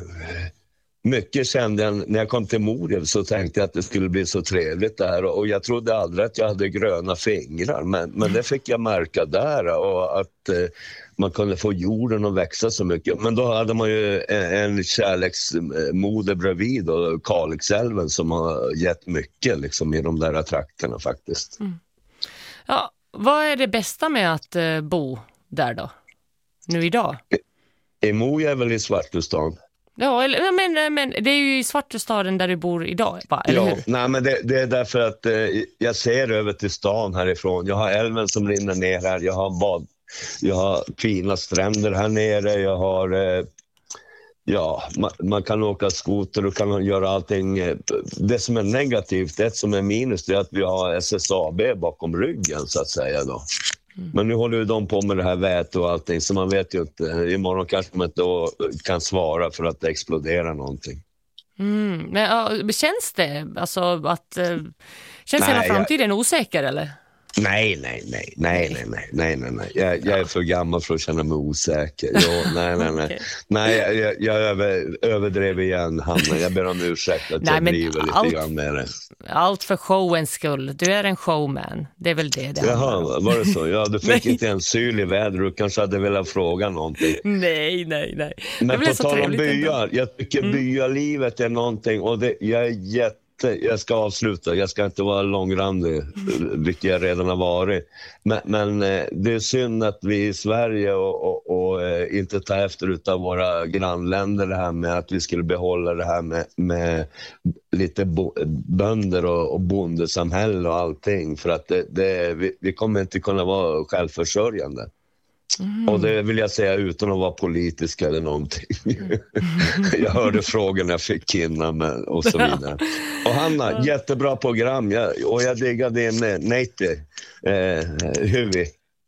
mycket kände jag, när jag kom till Mojärv så tänkte jag att det skulle bli så trevligt där och jag trodde aldrig att jag hade gröna fingrar, men, men det fick jag märka där och att eh, man kunde få jorden att växa så mycket. Men då hade man ju en, en kärleksmoder bredvid och Kalixälven som har gett mycket liksom, i de där trakterna faktiskt. Mm. Ja, vad är det bästa med att eh, bo där då? Nu idag? I, i Mojärv eller i Svartustan? Ja, men, men det är ju i Svartustaden där du bor idag, va? Eller ja, hur? Nej, men det, det är därför att eh, jag ser över till stan härifrån. Jag har älven som rinner ner här. Jag har bad, jag har fina stränder här nere. Jag har, eh, ja, man, man kan åka skoter och kan göra allting. Det som är negativt, det som är minus, det är att vi har S S A B bakom ryggen så att säga då. Mm. Men nu håller ju de på med det här vät och allting så man vet ju inte, imorgon kanske man inte kan svara för att det exploderar någonting. Mm. Men ja, känns det alltså att äh, känns hela framtiden jag... osäker eller? Nej, nej, nej, nej, nej, nej, nej, nej, nej. Jag, jag är för gammal för att känna mig osäker. Jo, nej, nej, nej. Okay. Nej, jag, jag, jag över, överdrev igen, Hanna. Jag ber om ursäkt att nej, jag driver lite allt, grann med det. Allt för showens skull. Du är en showman. Det är väl det det Jaha, var det så? Ja, du fick inte en syl i väder. Du kanske hade velat fråga någonting. Nej, nej, nej. Men på tal om byar. Jag tycker mm. byalivet är någonting. Och det, jag är jätte jag ska avsluta, jag ska inte vara långrandig, vilket jag redan har varit. Men, men det är synd att vi i Sverige och, och, och inte tar efter utav våra grannländer det här med att vi skulle behålla det här med, med lite bo, bönder och, och bondesamhälle och allting. För att det, det, vi, vi kommer inte kunna vara självförsörjande. Mm. Och det vill jag säga utan att vara politisk eller någonting. Mm. Jag hörde frågorna jag fick innan och så vidare. Och Hanna, jättebra program. Jag, och jag diggar din Neiti eh, Huvi.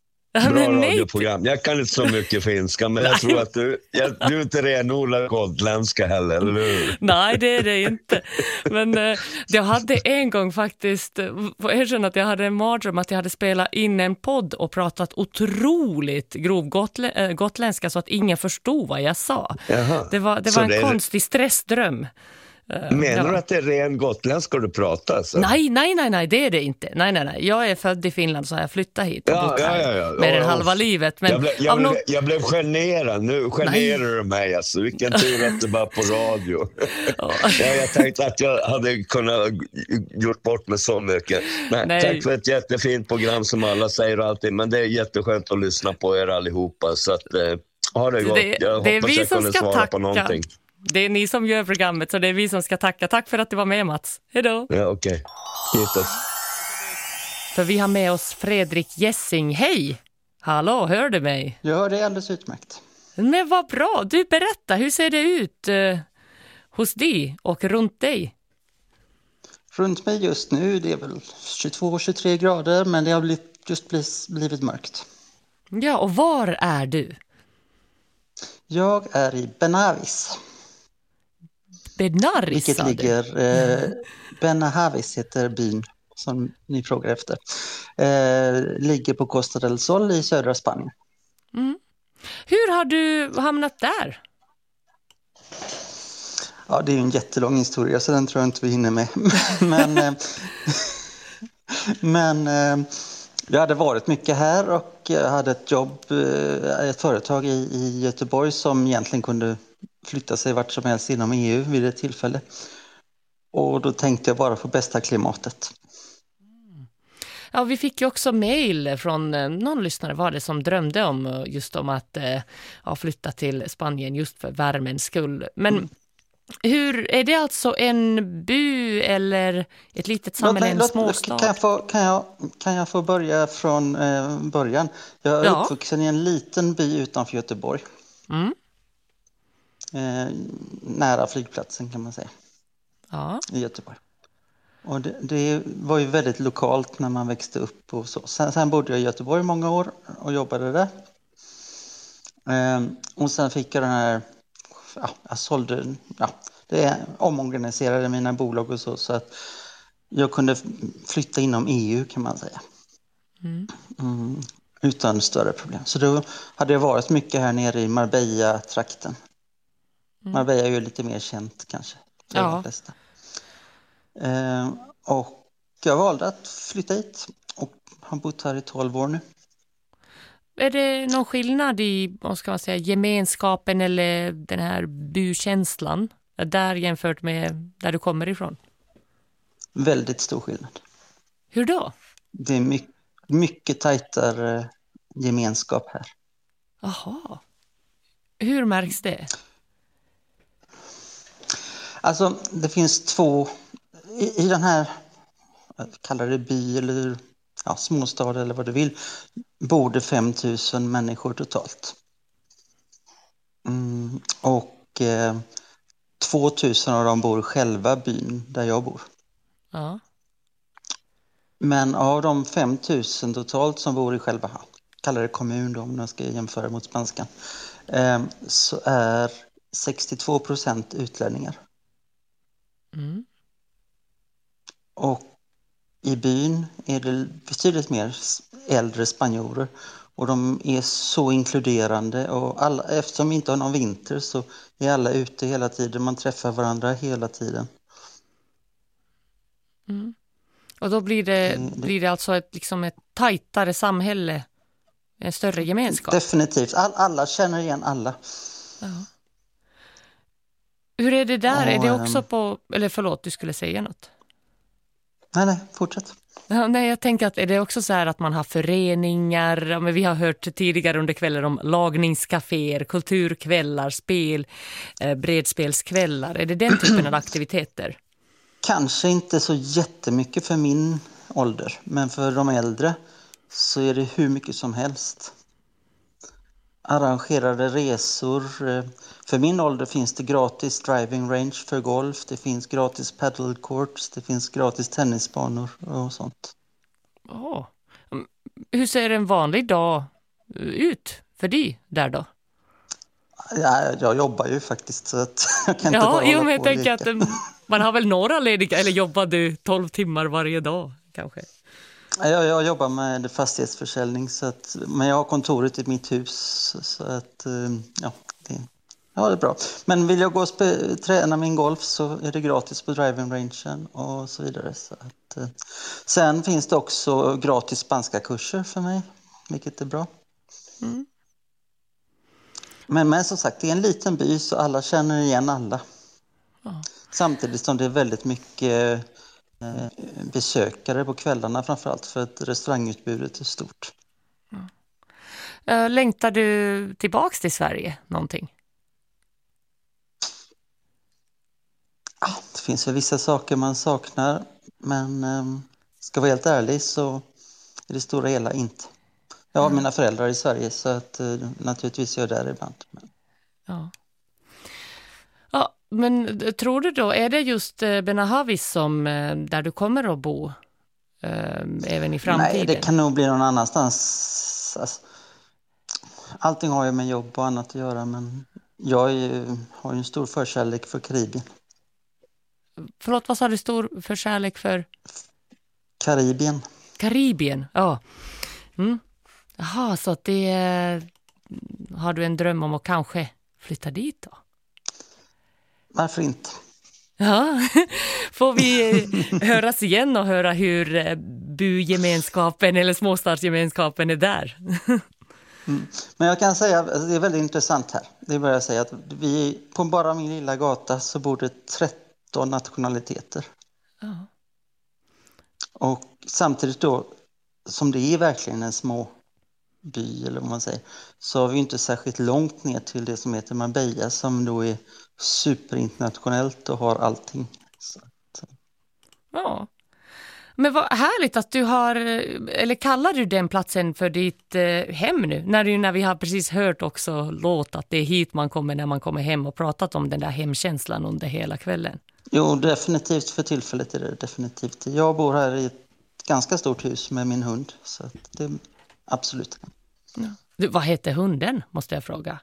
Bra radioprogram. Jag kan inte så mycket finska, men jag tror att du, jag, du är inte renodlad gotländska heller, eller hur? Nej, det är det inte. Men eh, jag hade en gång faktiskt, på erkänna att jag hade en mardröm att jag hade spelat in en podd och pratat otroligt grov gotlä, äh, gotländska så att ingen förstod vad jag sa. Jaha. Det var, det var en det konstig stressdröm. Menar ja. du att det är ren gotländska du pratar? Alltså? Nej, nej, nej, nej, det är det inte. Nej, nej, nej. Jag är född i Finland så har jag flyttat hit och ja, bott ja, här ja, ja. med ja, den ja. halva livet. Men jag, ble, jag, blev, no... jag blev generad. Nu generar du mig. Alltså. Vilken tur att det var på radio. Ja. ja, jag tänkte att jag hade kunnat gjort bort med så mycket. Men tack för ett jättefint program som alla säger alltid. Men det är jätteskönt att lyssna på er allihopa. Så att, eh, ha det gott. Det, jag hoppas vi jag kunde svara tacka. på någonting. Det är ni som gör programmet, så det är vi som ska tacka. Tack för att du var med, Mats. Hej då. Ja, okej. Okay. För vi har med oss Fredrik Jessing. Hej! Hallå, hör du mig? Ja, det är alldeles utmärkt. Men vad bra. Du, berätta, hur ser det ut eh, hos dig och runt dig? Runt mig just nu, det är väl tjugotvå till tjugotre grader, men det har blivit, just blivit, blivit mörkt. Ja, och var är du? Jag är i Benavis. Benaris, Vilket sa du? ligger... Eh, Benavis heter byn som ni frågar efter. Eh, ligger på Costa del Sol i södra Spanien. Mm. Hur har du hamnat där? Ja, det är ju en jättelång historia, så den tror jag inte vi hinner med. men eh, men eh, jag hade varit mycket här och jag hade ett jobb, eh, ett företag i, i Göteborg som egentligen kunde flytta sig vart som helst inom E U vid ett tillfälle. Och då tänkte jag bara på bästa klimatet. Ja, vi fick ju också mejl från eh, någon lyssnare var det som drömde om eh, just om att eh, ja, flytta till Spanien just för värmens skull. Men mm. hur är det alltså en by eller ett litet samhälle, en småstad? Kan jag få, kan jag, kan jag få börja från eh, början? Jag är ja. uppvuxen i en liten by utanför Göteborg. Mm. Eh, nära flygplatsen kan man säga. Ja. I Göteborg. Och det, det var ju väldigt lokalt när man växte upp och så. Sen, sen bodde jag i Göteborg många år och jobbade där. Ehm, och sen fick jag den här, ja, jag sålde, ja, det omorganiserade mina bolag och så, så att jag kunde flytta inom E U kan man säga. Mm. Mm, utan större problem. Så då hade jag varit mycket här nere i Marbella-trakten. Mm. Marbella är ju lite mer känt kanske för ja. de flesta. Eh, och jag valde att flytta hit och har bott här i tolv år nu. Är det någon skillnad i, vad ska man säga, gemenskapen eller den här bykänslan där jämfört med där du kommer ifrån? Väldigt stor skillnad. Hur då? Det är mycket, mycket tajtare gemenskap här. Aha. Hur märks det? Alltså, det finns två... I, i den här, kallar det by eller ja, småstad eller vad du vill, bor det fem tusen människor totalt. Mm, och eh, två tusen av dem bor själva byn där jag bor. Ja. Men av de fem tusen totalt som bor i själva, kallar det kommun då, om jag ska jämföra mot spanskan, eh, så är sextiotvå procent utlänningar. Mm. Och i byn är det betydligt mer äldre spanjorer. Och de är så inkluderande. Och alla, eftersom vi inte har någon vinter så är alla ute hela tiden. Man träffar varandra hela tiden. Mm. Och då blir det, mm, det blir det alltså ett, liksom ett tajtare samhälle. En större gemenskap. Definitivt. All, alla känner igen alla. Ja. Hur är det där? Och, är det också på... Eller förlåt, du skulle säga något. Nej, nej, fortsätt. Ja, nej, jag tänker att är det också så här att man har föreningar, men vi har hört tidigare under kvällen om lagningscaféer, kulturkvällar, spel, eh, bredspelskvällar. Är det den typen av aktiviteter? Kanske inte så jättemycket för min ålder, men för de äldre så är det hur mycket som helst. Arrangerade resor. För min ålder finns det gratis driving range för golf. Det finns gratis paddle courts. Det finns gratis tennisbanor och sånt. Oh. Hur ser en vanlig dag ut för dig där då? Ja, jag jobbar ju faktiskt så att jag kan ja, inte bara jo, hålla men på jag tänker att man har väl några lediga, eller jobbar du tolv timmar varje dag kanske? Jag, jag jobbar med fastighetsförsäljning, så att, men jag har kontoret i mitt hus, så att ja, det, ja, det är bra. Men vill jag gå och spe, träna min golf så är det gratis på driving rangen och så vidare. Så att, sen finns det också gratis spanska kurser för mig, vilket är bra. Mm. Men, men som sagt, det är en liten by så alla känner igen alla. Ja. Samtidigt som det är väldigt mycket besökare på kvällarna, framförallt för att restaurangutbudet är stort. Ja. Längtar du tillbaks till Sverige någonting? finns väl vissa saker man saknar, men eh, ska vara helt ärlig så är det stora hela inte. Jag har mina föräldrar i Sverige så att eh, naturligtvis är jag där ibland. Men... Ja. Ja, men tror du då, är det just eh, Benahavis som eh, där du kommer att bo eh, även i framtiden? Nej, det kan nog bli någon annanstans. Alltså, allting har ju med jobb och annat att göra, men jag är ju, har ju en stor förkärlek för Karibien. Förlåt, vad sa du stor förkärlek för? Karibien. Karibien, ja. Mm. Jaha, så att det har du en dröm om att kanske flytta dit då? Varför inte? Ja, får vi höras igen och höra hur bygemenskapen eller småstadsgemenskapen är där? Mm. Men jag kan säga, alltså det är väldigt intressant här. Det är bara att säga att vi, på bara min lilla gata så bor det tretton nationaliteter. Ja. Och samtidigt då, som det är verkligen en små by eller vad man säger, så har vi inte särskilt långt ner till det som heter Marbella som då är superinternationellt och har allting. Så, så. Ja. Men vad härligt att du har, eller kallar du den platsen för ditt eh, hem nu? När, du, när vi har precis hört också låt att det är hit man kommer när man kommer hem och pratat om den där hemkänslan under hela kvällen. Jo, definitivt för tillfället är det definitivt. Jag bor här i ett ganska stort hus med min hund, så att det absolut. Ja. Du, vad heter hunden, måste jag fråga?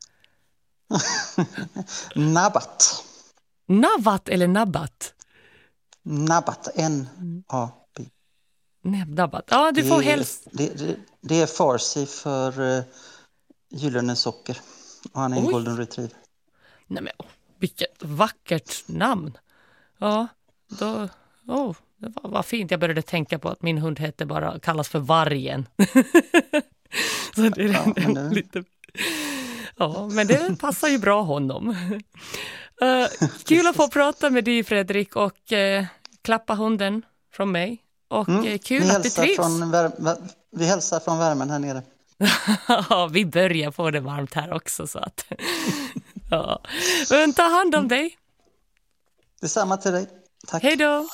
Nabat. Nabat eller Nabat? Nabat, N A B. Nabat, ja du får helst. Det, det, det är farsi för uh, gyllene socker. Och han är en Oj. golden retriever. Nej men, oh, vilket vackert namn. Ja, då, oh, det var, var fint. Jag började tänka på att min hund hette bara, kallas för vargen. Så det är ja, men det... lite... Ja, men det passar ju bra honom. Uh, kul att få prata med dig, Fredrik, och uh, klappa hunden från mig. Och mm, uh, kul att du trivs. Från vär... Vi hälsar från värmen här nere. Ja, vi börjar få det varmt här också. Så att... ja. Men ta hand om dig. Detsamma till dig. Tack. Hej då.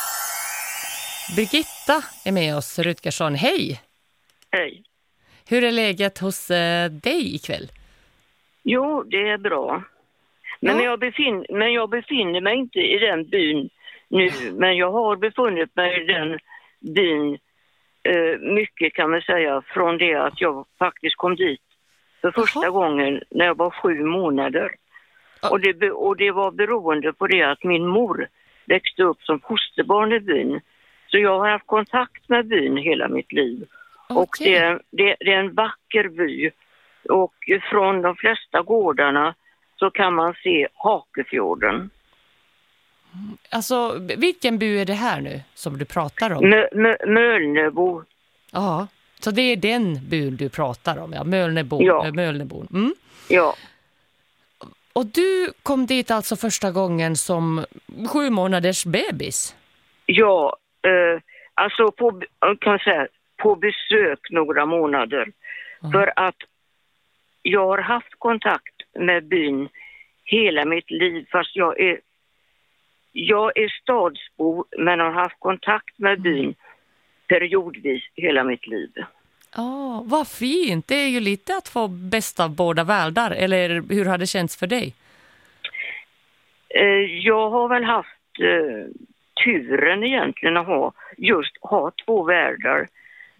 Birgitta är med oss, Rutgersson. Hej. Hej. Hur är läget hos uh, dig ikväll? Jo, det är bra. Men, ja. jag befinner, men jag befinner mig inte i den byn nu. Men jag har befunnit mig i den byn eh, mycket kan man säga från det att jag faktiskt kom dit för första Aha. gången när jag var sju månader. Ja. Och, det, och det var beroende på det att min mor växte upp som fosterbarn i byn. Så jag har haft kontakt med byn hela mitt liv. Okay. Och det, det, det är en vacker by. Och från de flesta gårdarna så kan man se Hakefjorden. Alltså, vilken by är det här nu som du pratar om? Mö, mö, Mölnebo. Ja, så det är den byn du pratar om, ja, Mölnebo. Ja. Mölnebo. Mm. Ja. Och du kom dit alltså första gången som sju månaders bebis? Ja, eh, alltså på, kan jag säga, på besök några månader. Mm. För att jag har haft kontakt med byn hela mitt liv, fast jag är, jag är stadsbo men har haft kontakt med byn periodvis hela mitt liv. Ja, oh, vad fint. Det är ju lite att få bäst av båda världar, eller hur har det känts för dig? Jag har väl haft uh, turen egentligen att ha just ha två världar.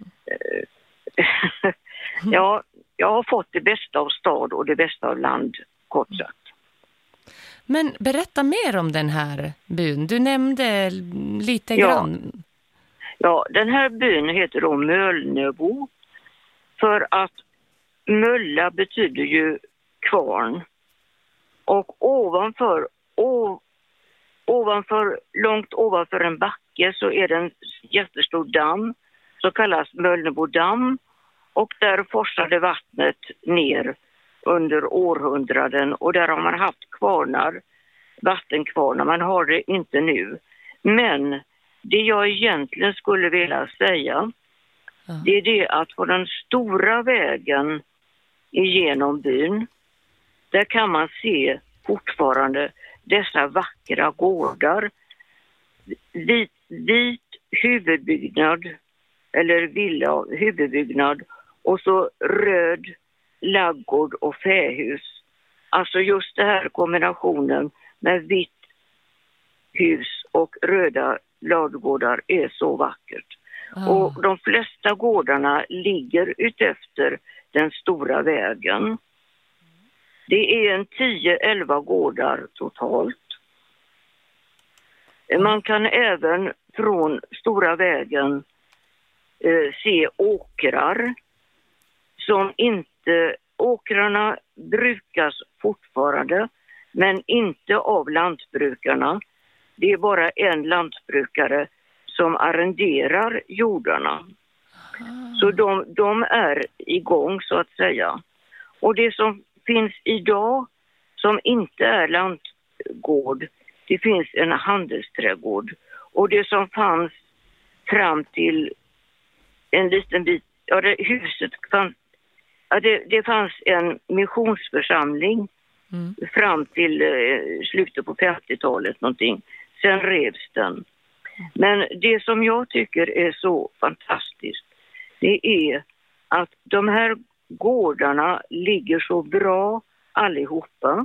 Uh, ja, jag har fått det bästa av stad och det bästa av land, kort sagt. Men berätta mer om den här byn. Du nämnde lite ja. grann. Ja, den här byn heter då Mölnebo. För att mölla betyder ju kvarn. Och ovanför, ov, ovanför, långt ovanför en backe så är det en jättestor damm som kallas Mölnebo damm. Och där forsade vattnet ner under århundraden och där har man haft kvarnar, vattenkvarnar. Man har det inte nu. Men det jag egentligen skulle vilja säga, mm. det är det att på den stora vägen igenom byn, där kan man se fortfarande dessa vackra gårdar. Vit, vit huvudbyggnad eller villa huvudbyggnad och så röd laggård och fähus. Alltså just det här kombinationen med vitt hus och röda ladugårdar är så vackert. Ah. Och de flesta gårdarna ligger utefter den stora vägen. Det är en tio elva gårdar totalt. Man kan även från stora vägen eh, se åkrar som inte, åkrarna brukas fortfarande men inte av lantbrukarna. Det är bara en lantbrukare som arrenderar jordarna. Ah. Så de, de är igång så att säga. Och det som finns idag som inte är lantgård, det finns en handelsträdgård. Och det som fanns fram till en liten bit, ja det, huset fanns, ja, det, det fanns en missionsförsamling mm. fram till eh, slutet på femtiotalet någonting. Sen revs den. Men det som jag tycker är så fantastiskt, det är att de här gårdarna ligger så bra allihopa.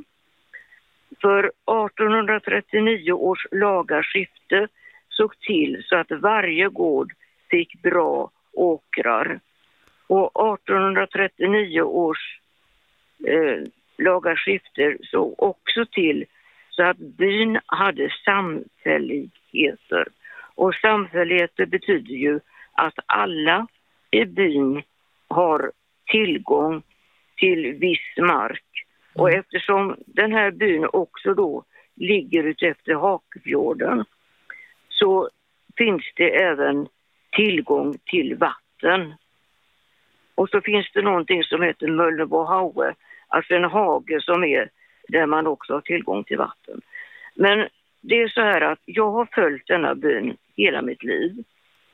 För arton trettionio års lagarskifte såg till så att varje gård fick bra åkrar. Och arton trettionio års eh, lagarskifte såg också till så att byn hade samfälligheter. Och samfälligheter betyder ju att alla i byn har tillgång till viss mark. Och eftersom den här byn också då ligger utefter Hakefjorden så finns det även tillgång till vatten. Och så finns det någonting som heter Möllnebohaue, alltså en hage som är där man också har tillgång till vatten. Men det är så här att jag har följt denna byn hela mitt liv.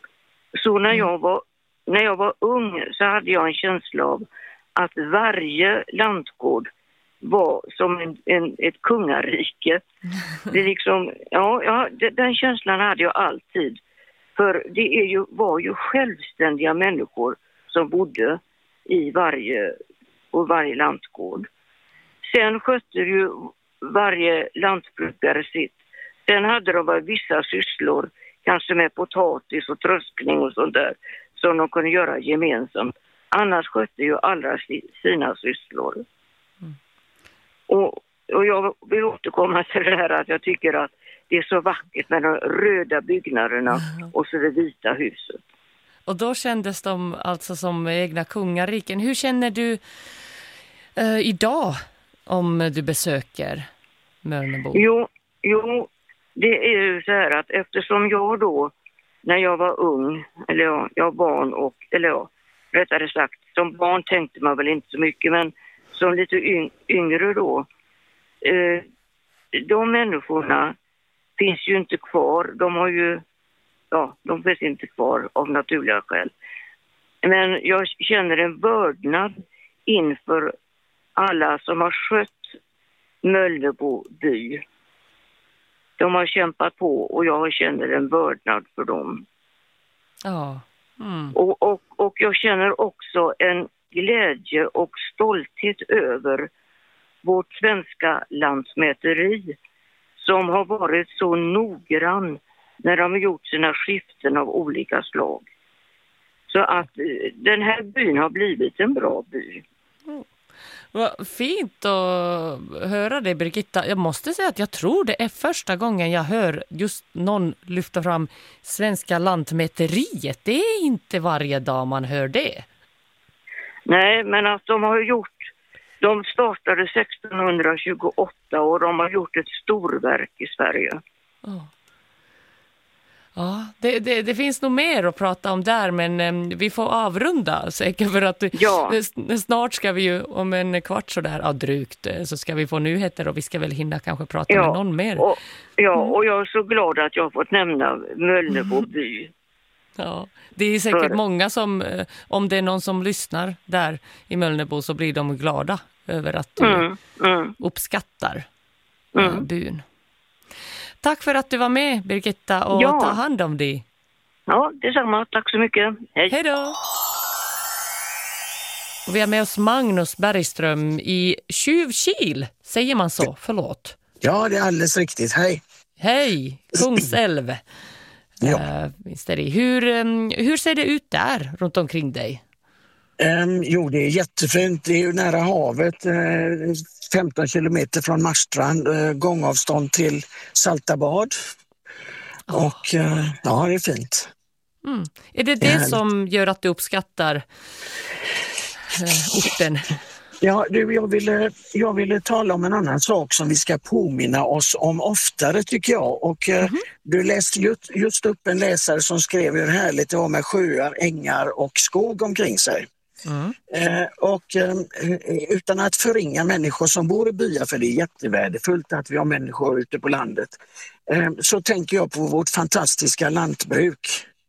Så när jag var, när jag var ung så hade jag en känsla av att varje lantgård var som en, en, ett kungarike. Det är liksom, ja, ja, den känslan hade jag alltid. För det är ju, var ju självständiga människor som bodde i varje, på varje lantgård. Sen skötte ju varje lantbrukare sitt. Sen hade de vissa sysslor, kanske med potatis och tröskning och sånt där, som de kunde göra gemensamt. Annars skötte ju alla sina sysslor. Mm. Och, och jag vill återkomma till det här att jag tycker att det är så vackert med de röda byggnaderna mm. och så det vita huset. Och då kändes de alltså som egna kungariken. Hur känner du eh, idag om du besöker Möllnebo? Jo, jo, det är ju så här att eftersom jag då, när jag var ung, eller ja, jag var barn och, eller ja, rättare sagt, som barn tänkte man väl inte så mycket, men som lite yng- yngre då, eh, de människorna finns ju inte kvar. De har ju, ja, de finns inte kvar av naturliga skäl. Men jag känner en vördnad inför alla som har skött Möllnebo by. De har kämpat på och jag känner en vördnad för dem. Ja. Mm. Och, och, och jag känner också en glädje och stolthet över vårt svenska lantmäteri som har varit så noggrann när de har gjort sina skiften av olika slag. Så att den här byn har blivit en bra by. Mm. Vad fint att höra det, Birgitta. Jag måste säga att jag tror det är första gången jag hör just någon lyfta fram svenska lantmäteriet. Det är inte varje dag man hör det. Nej, men att de har gjort, de startade sexton tjugoåtta och de har gjort ett storverk i Sverige. Oh. Ja, det, det, det finns nog mer att prata om där, men um, vi får avrunda säkert för att ja. snart ska vi ju om en kvart så där, ja, drygt, så ska vi få nyheter och vi ska väl hinna kanske prata ja. med någon mer. Och, ja, och jag är så glad att jag har fått nämna Möllnebo by. Ja, det är säkert för... många som, om det är någon som lyssnar där i Möllnebo så blir de glada över att du mm, mm. uppskattar mm. byn. Tack för att du var med, Birgitta, och Ja. ta hand om dig. Ja, detsamma. Tack så mycket. Hej. Hej då! Och vi har med oss Magnus Bergström i Tjuvkil. Säger man så? Förlåt. Ja, det är alldeles riktigt. Hej. Hej, Kungsälv. Ja. Uh, visst är det. Hur, um, hur ser det ut där runt omkring dig? Um, jo, det är jättefint. Det är ju nära havet. Uh, femton kilometer från Marstrand. Uh, gångavstånd till Saltabad. Oh. Och uh, ja, det är fint. Mm. Är det det, det är som gör att du uppskattar uh, orten? Ja, du, jag, ville, jag ville tala om en annan sak som vi ska påminna oss om oftare, tycker jag. Och mm-hmm. eh, du läste just, just upp en läsare som skrev hur härligt det var med sjöar, ängar och skog omkring sig. Mm. Eh, och eh, utan att förringa människor som bor i byar, för det är jättevärdefullt att vi har människor ute på landet, eh, så tänker jag på vårt fantastiska lantbruk.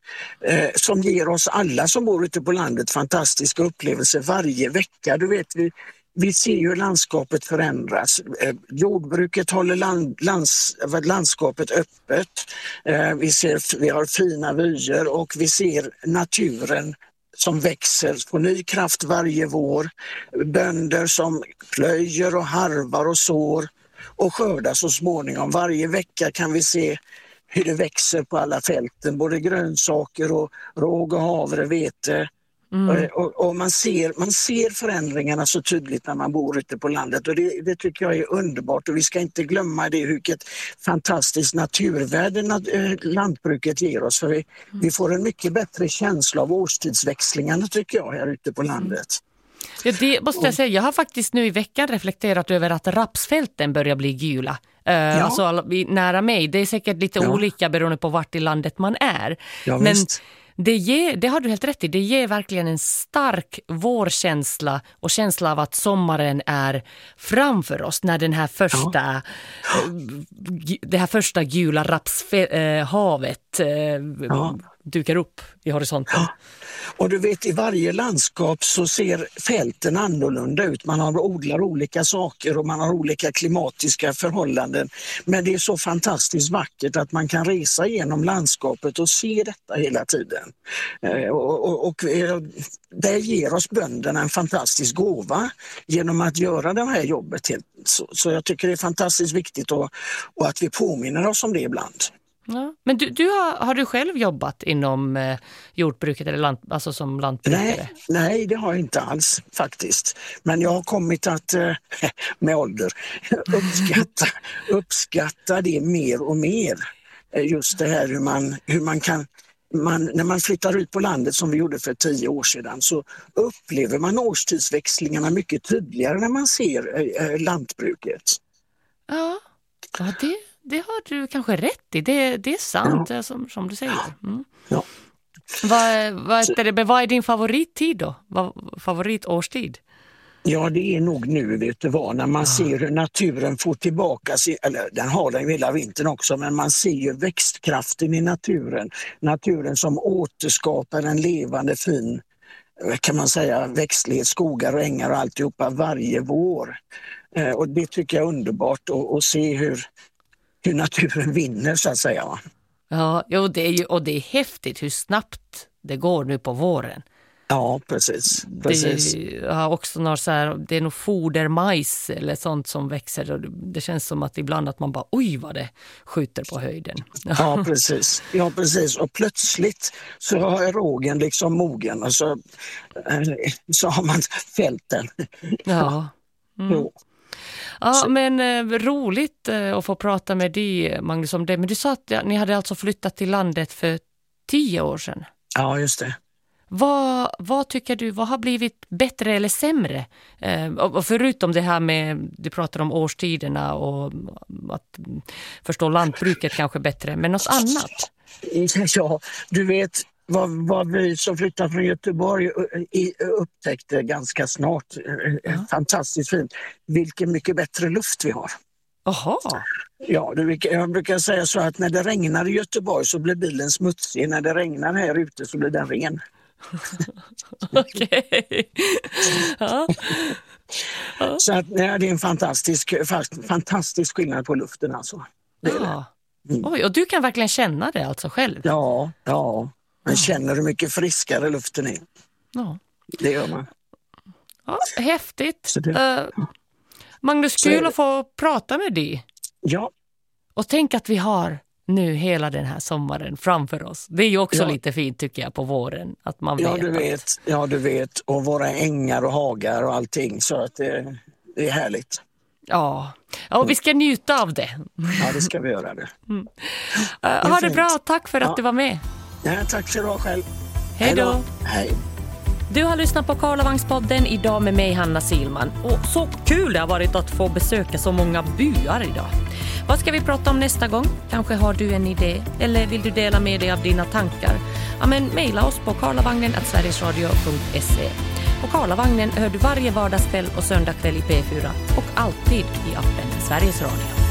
Eh, som ger oss alla som bor ute på landet fantastiska upplevelser varje vecka. Du vet, vi, vi ser ju landskapet förändras. Eh, jordbruket håller land, lands, landskapet öppet. Eh, vi, ser, vi har fina vyer och vi ser naturen som växer på ny kraft varje vår. Bönder som plöjer och harvar och sår och skördar så småningom. Varje vecka kan vi se hur det växer på alla fälten, både grönsaker och råg och havre, vete. Mm. Och, och man, ser, man ser förändringarna så tydligt när man bor ute på landet, och det, det tycker jag är underbart, och vi ska inte glömma det, vilket fantastiskt naturvärde lantbruket ger oss, för vi, mm. vi får en mycket bättre känsla av årstidsväxlingarna, tycker jag, här ute på landet. Ja, det måste jag säga. Jag har faktiskt nu i veckan reflekterat över att rapsfälten börjar bli gula. Uh, ja. Alltså nära mig. Det är säkert lite ja. olika beroende på vart i landet man är. Ja, men visst. det, ger, det har du helt rätt i. Det ger verkligen en stark vårkänsla och känsla av att sommaren är framför oss när den här första, ja. uh, det här första gula rapshavet uh, ja. dyker upp i horisonten. Ja. Och du vet, i varje landskap så ser fälten annorlunda ut. Man har odlar olika saker och man har olika klimatiska förhållanden. Men det är så fantastiskt vackert att man kan resa genom landskapet och se detta hela tiden. Och, och, och det ger oss bönderna en fantastisk gåva genom att göra det här jobbet. Så, så jag tycker det är fantastiskt viktigt och, och att vi påminner oss om det ibland. Ja. Men du, du har, har du själv jobbat inom eh, jordbruket eller lant, alltså som lantbrukare? Nej, nej, det har jag inte alls faktiskt. Men jag har kommit att eh, med ålder uppskatta, uppskatta det mer och mer. Just det här hur man, hur man kan, man, när man flyttar ut på landet som vi gjorde för tio år sedan, så upplever man årstidsväxlingarna mycket tydligare när man ser eh, lantbruket. Ja, ja det Det har du kanske rätt i. Det, det är sant, ja. som, som du säger. Mm. Ja. Vad, vad, är det, vad är din favorittid då? Vad, favoritårstid? Ja, det är nog nu, vet du vad, när man ja. ser hur naturen får tillbaka sig, eller den har den hela vintern också, men man ser ju växtkraften i naturen. Naturen som återskapar en levande fin, kan man säga, växtlighet, skogar och ängar och alltihopa varje vår. Eh, och det tycker jag är underbart att, att se hur hur naturen vinner, så att säga. Ja, jo, det är ju, och det är häftigt hur snabbt det går nu på våren. Ja, precis. precis. Det har också något så här, det är nog fodermajs eller sånt som växer, och det känns som att ibland att man bara, oj vad det skjuter på höjden. Ja, precis. Ja, precis. Och plötsligt så har rågen liksom mogen, och så, så har man fälten. Ja. Mm. Jo. Ja, men eh, roligt eh, att få prata med dig, Magnus, om det. Men du sa att ja, ni hade alltså flyttat till landet för tio år sedan. Ja, just det. Vad, vad tycker du, vad har blivit bättre eller sämre? Eh, och förutom det här med, du pratar om årstiderna och att förstå lantbruket kanske bättre, men något annat? Ja, du vet, vad, vad vi som flyttade från Göteborg upptäckte ganska snart, ja. fantastiskt fint, vilken mycket bättre luft vi har. Aha. Ja, jag brukar säga så att när det regnar i Göteborg så blir bilen smutsig, när det regnar här ute så blir den ren. Okej. Ja. Ja. Så att, nej, det är en fantastisk, fantastisk skillnad på luften alltså. Det är ja. Mm. Oj, och du kan verkligen känna det alltså själv? Ja, ja. Man känner hur mycket friskare luften är. Ja. Det gör man. Ja, häftigt. Det... Uh, Magnus, kul att få prata med dig. Ja. Och tänk att vi har nu hela den här sommaren framför oss. Det är ju också ja. lite fint tycker jag på våren. Att man ja, vet du vet. Att... Ja, du vet. Och våra ängar och hagar och allting. Så att det, det är härligt. Ja, och vi ska njuta av det. Ja, det ska vi göra det. Mm. Uh, ha det bra, tack för att ja. du var med. Ja, tack för idag själv. Hej då. Hej. Du har lyssnat på Karlavagspodden idag med mig, Hanna Silman. Och så kul det har varit att få besöka så många byar idag. Vad ska vi prata om nästa gång? Kanske har du en idé? Eller vill du dela med dig av dina tankar? Ja, men mejla oss på karlavagnen at sverigesradio punkt se. Och Karlavagnen hör du varje vardagskväll och söndagkväll i P fyra och alltid i appen Sveriges Radio.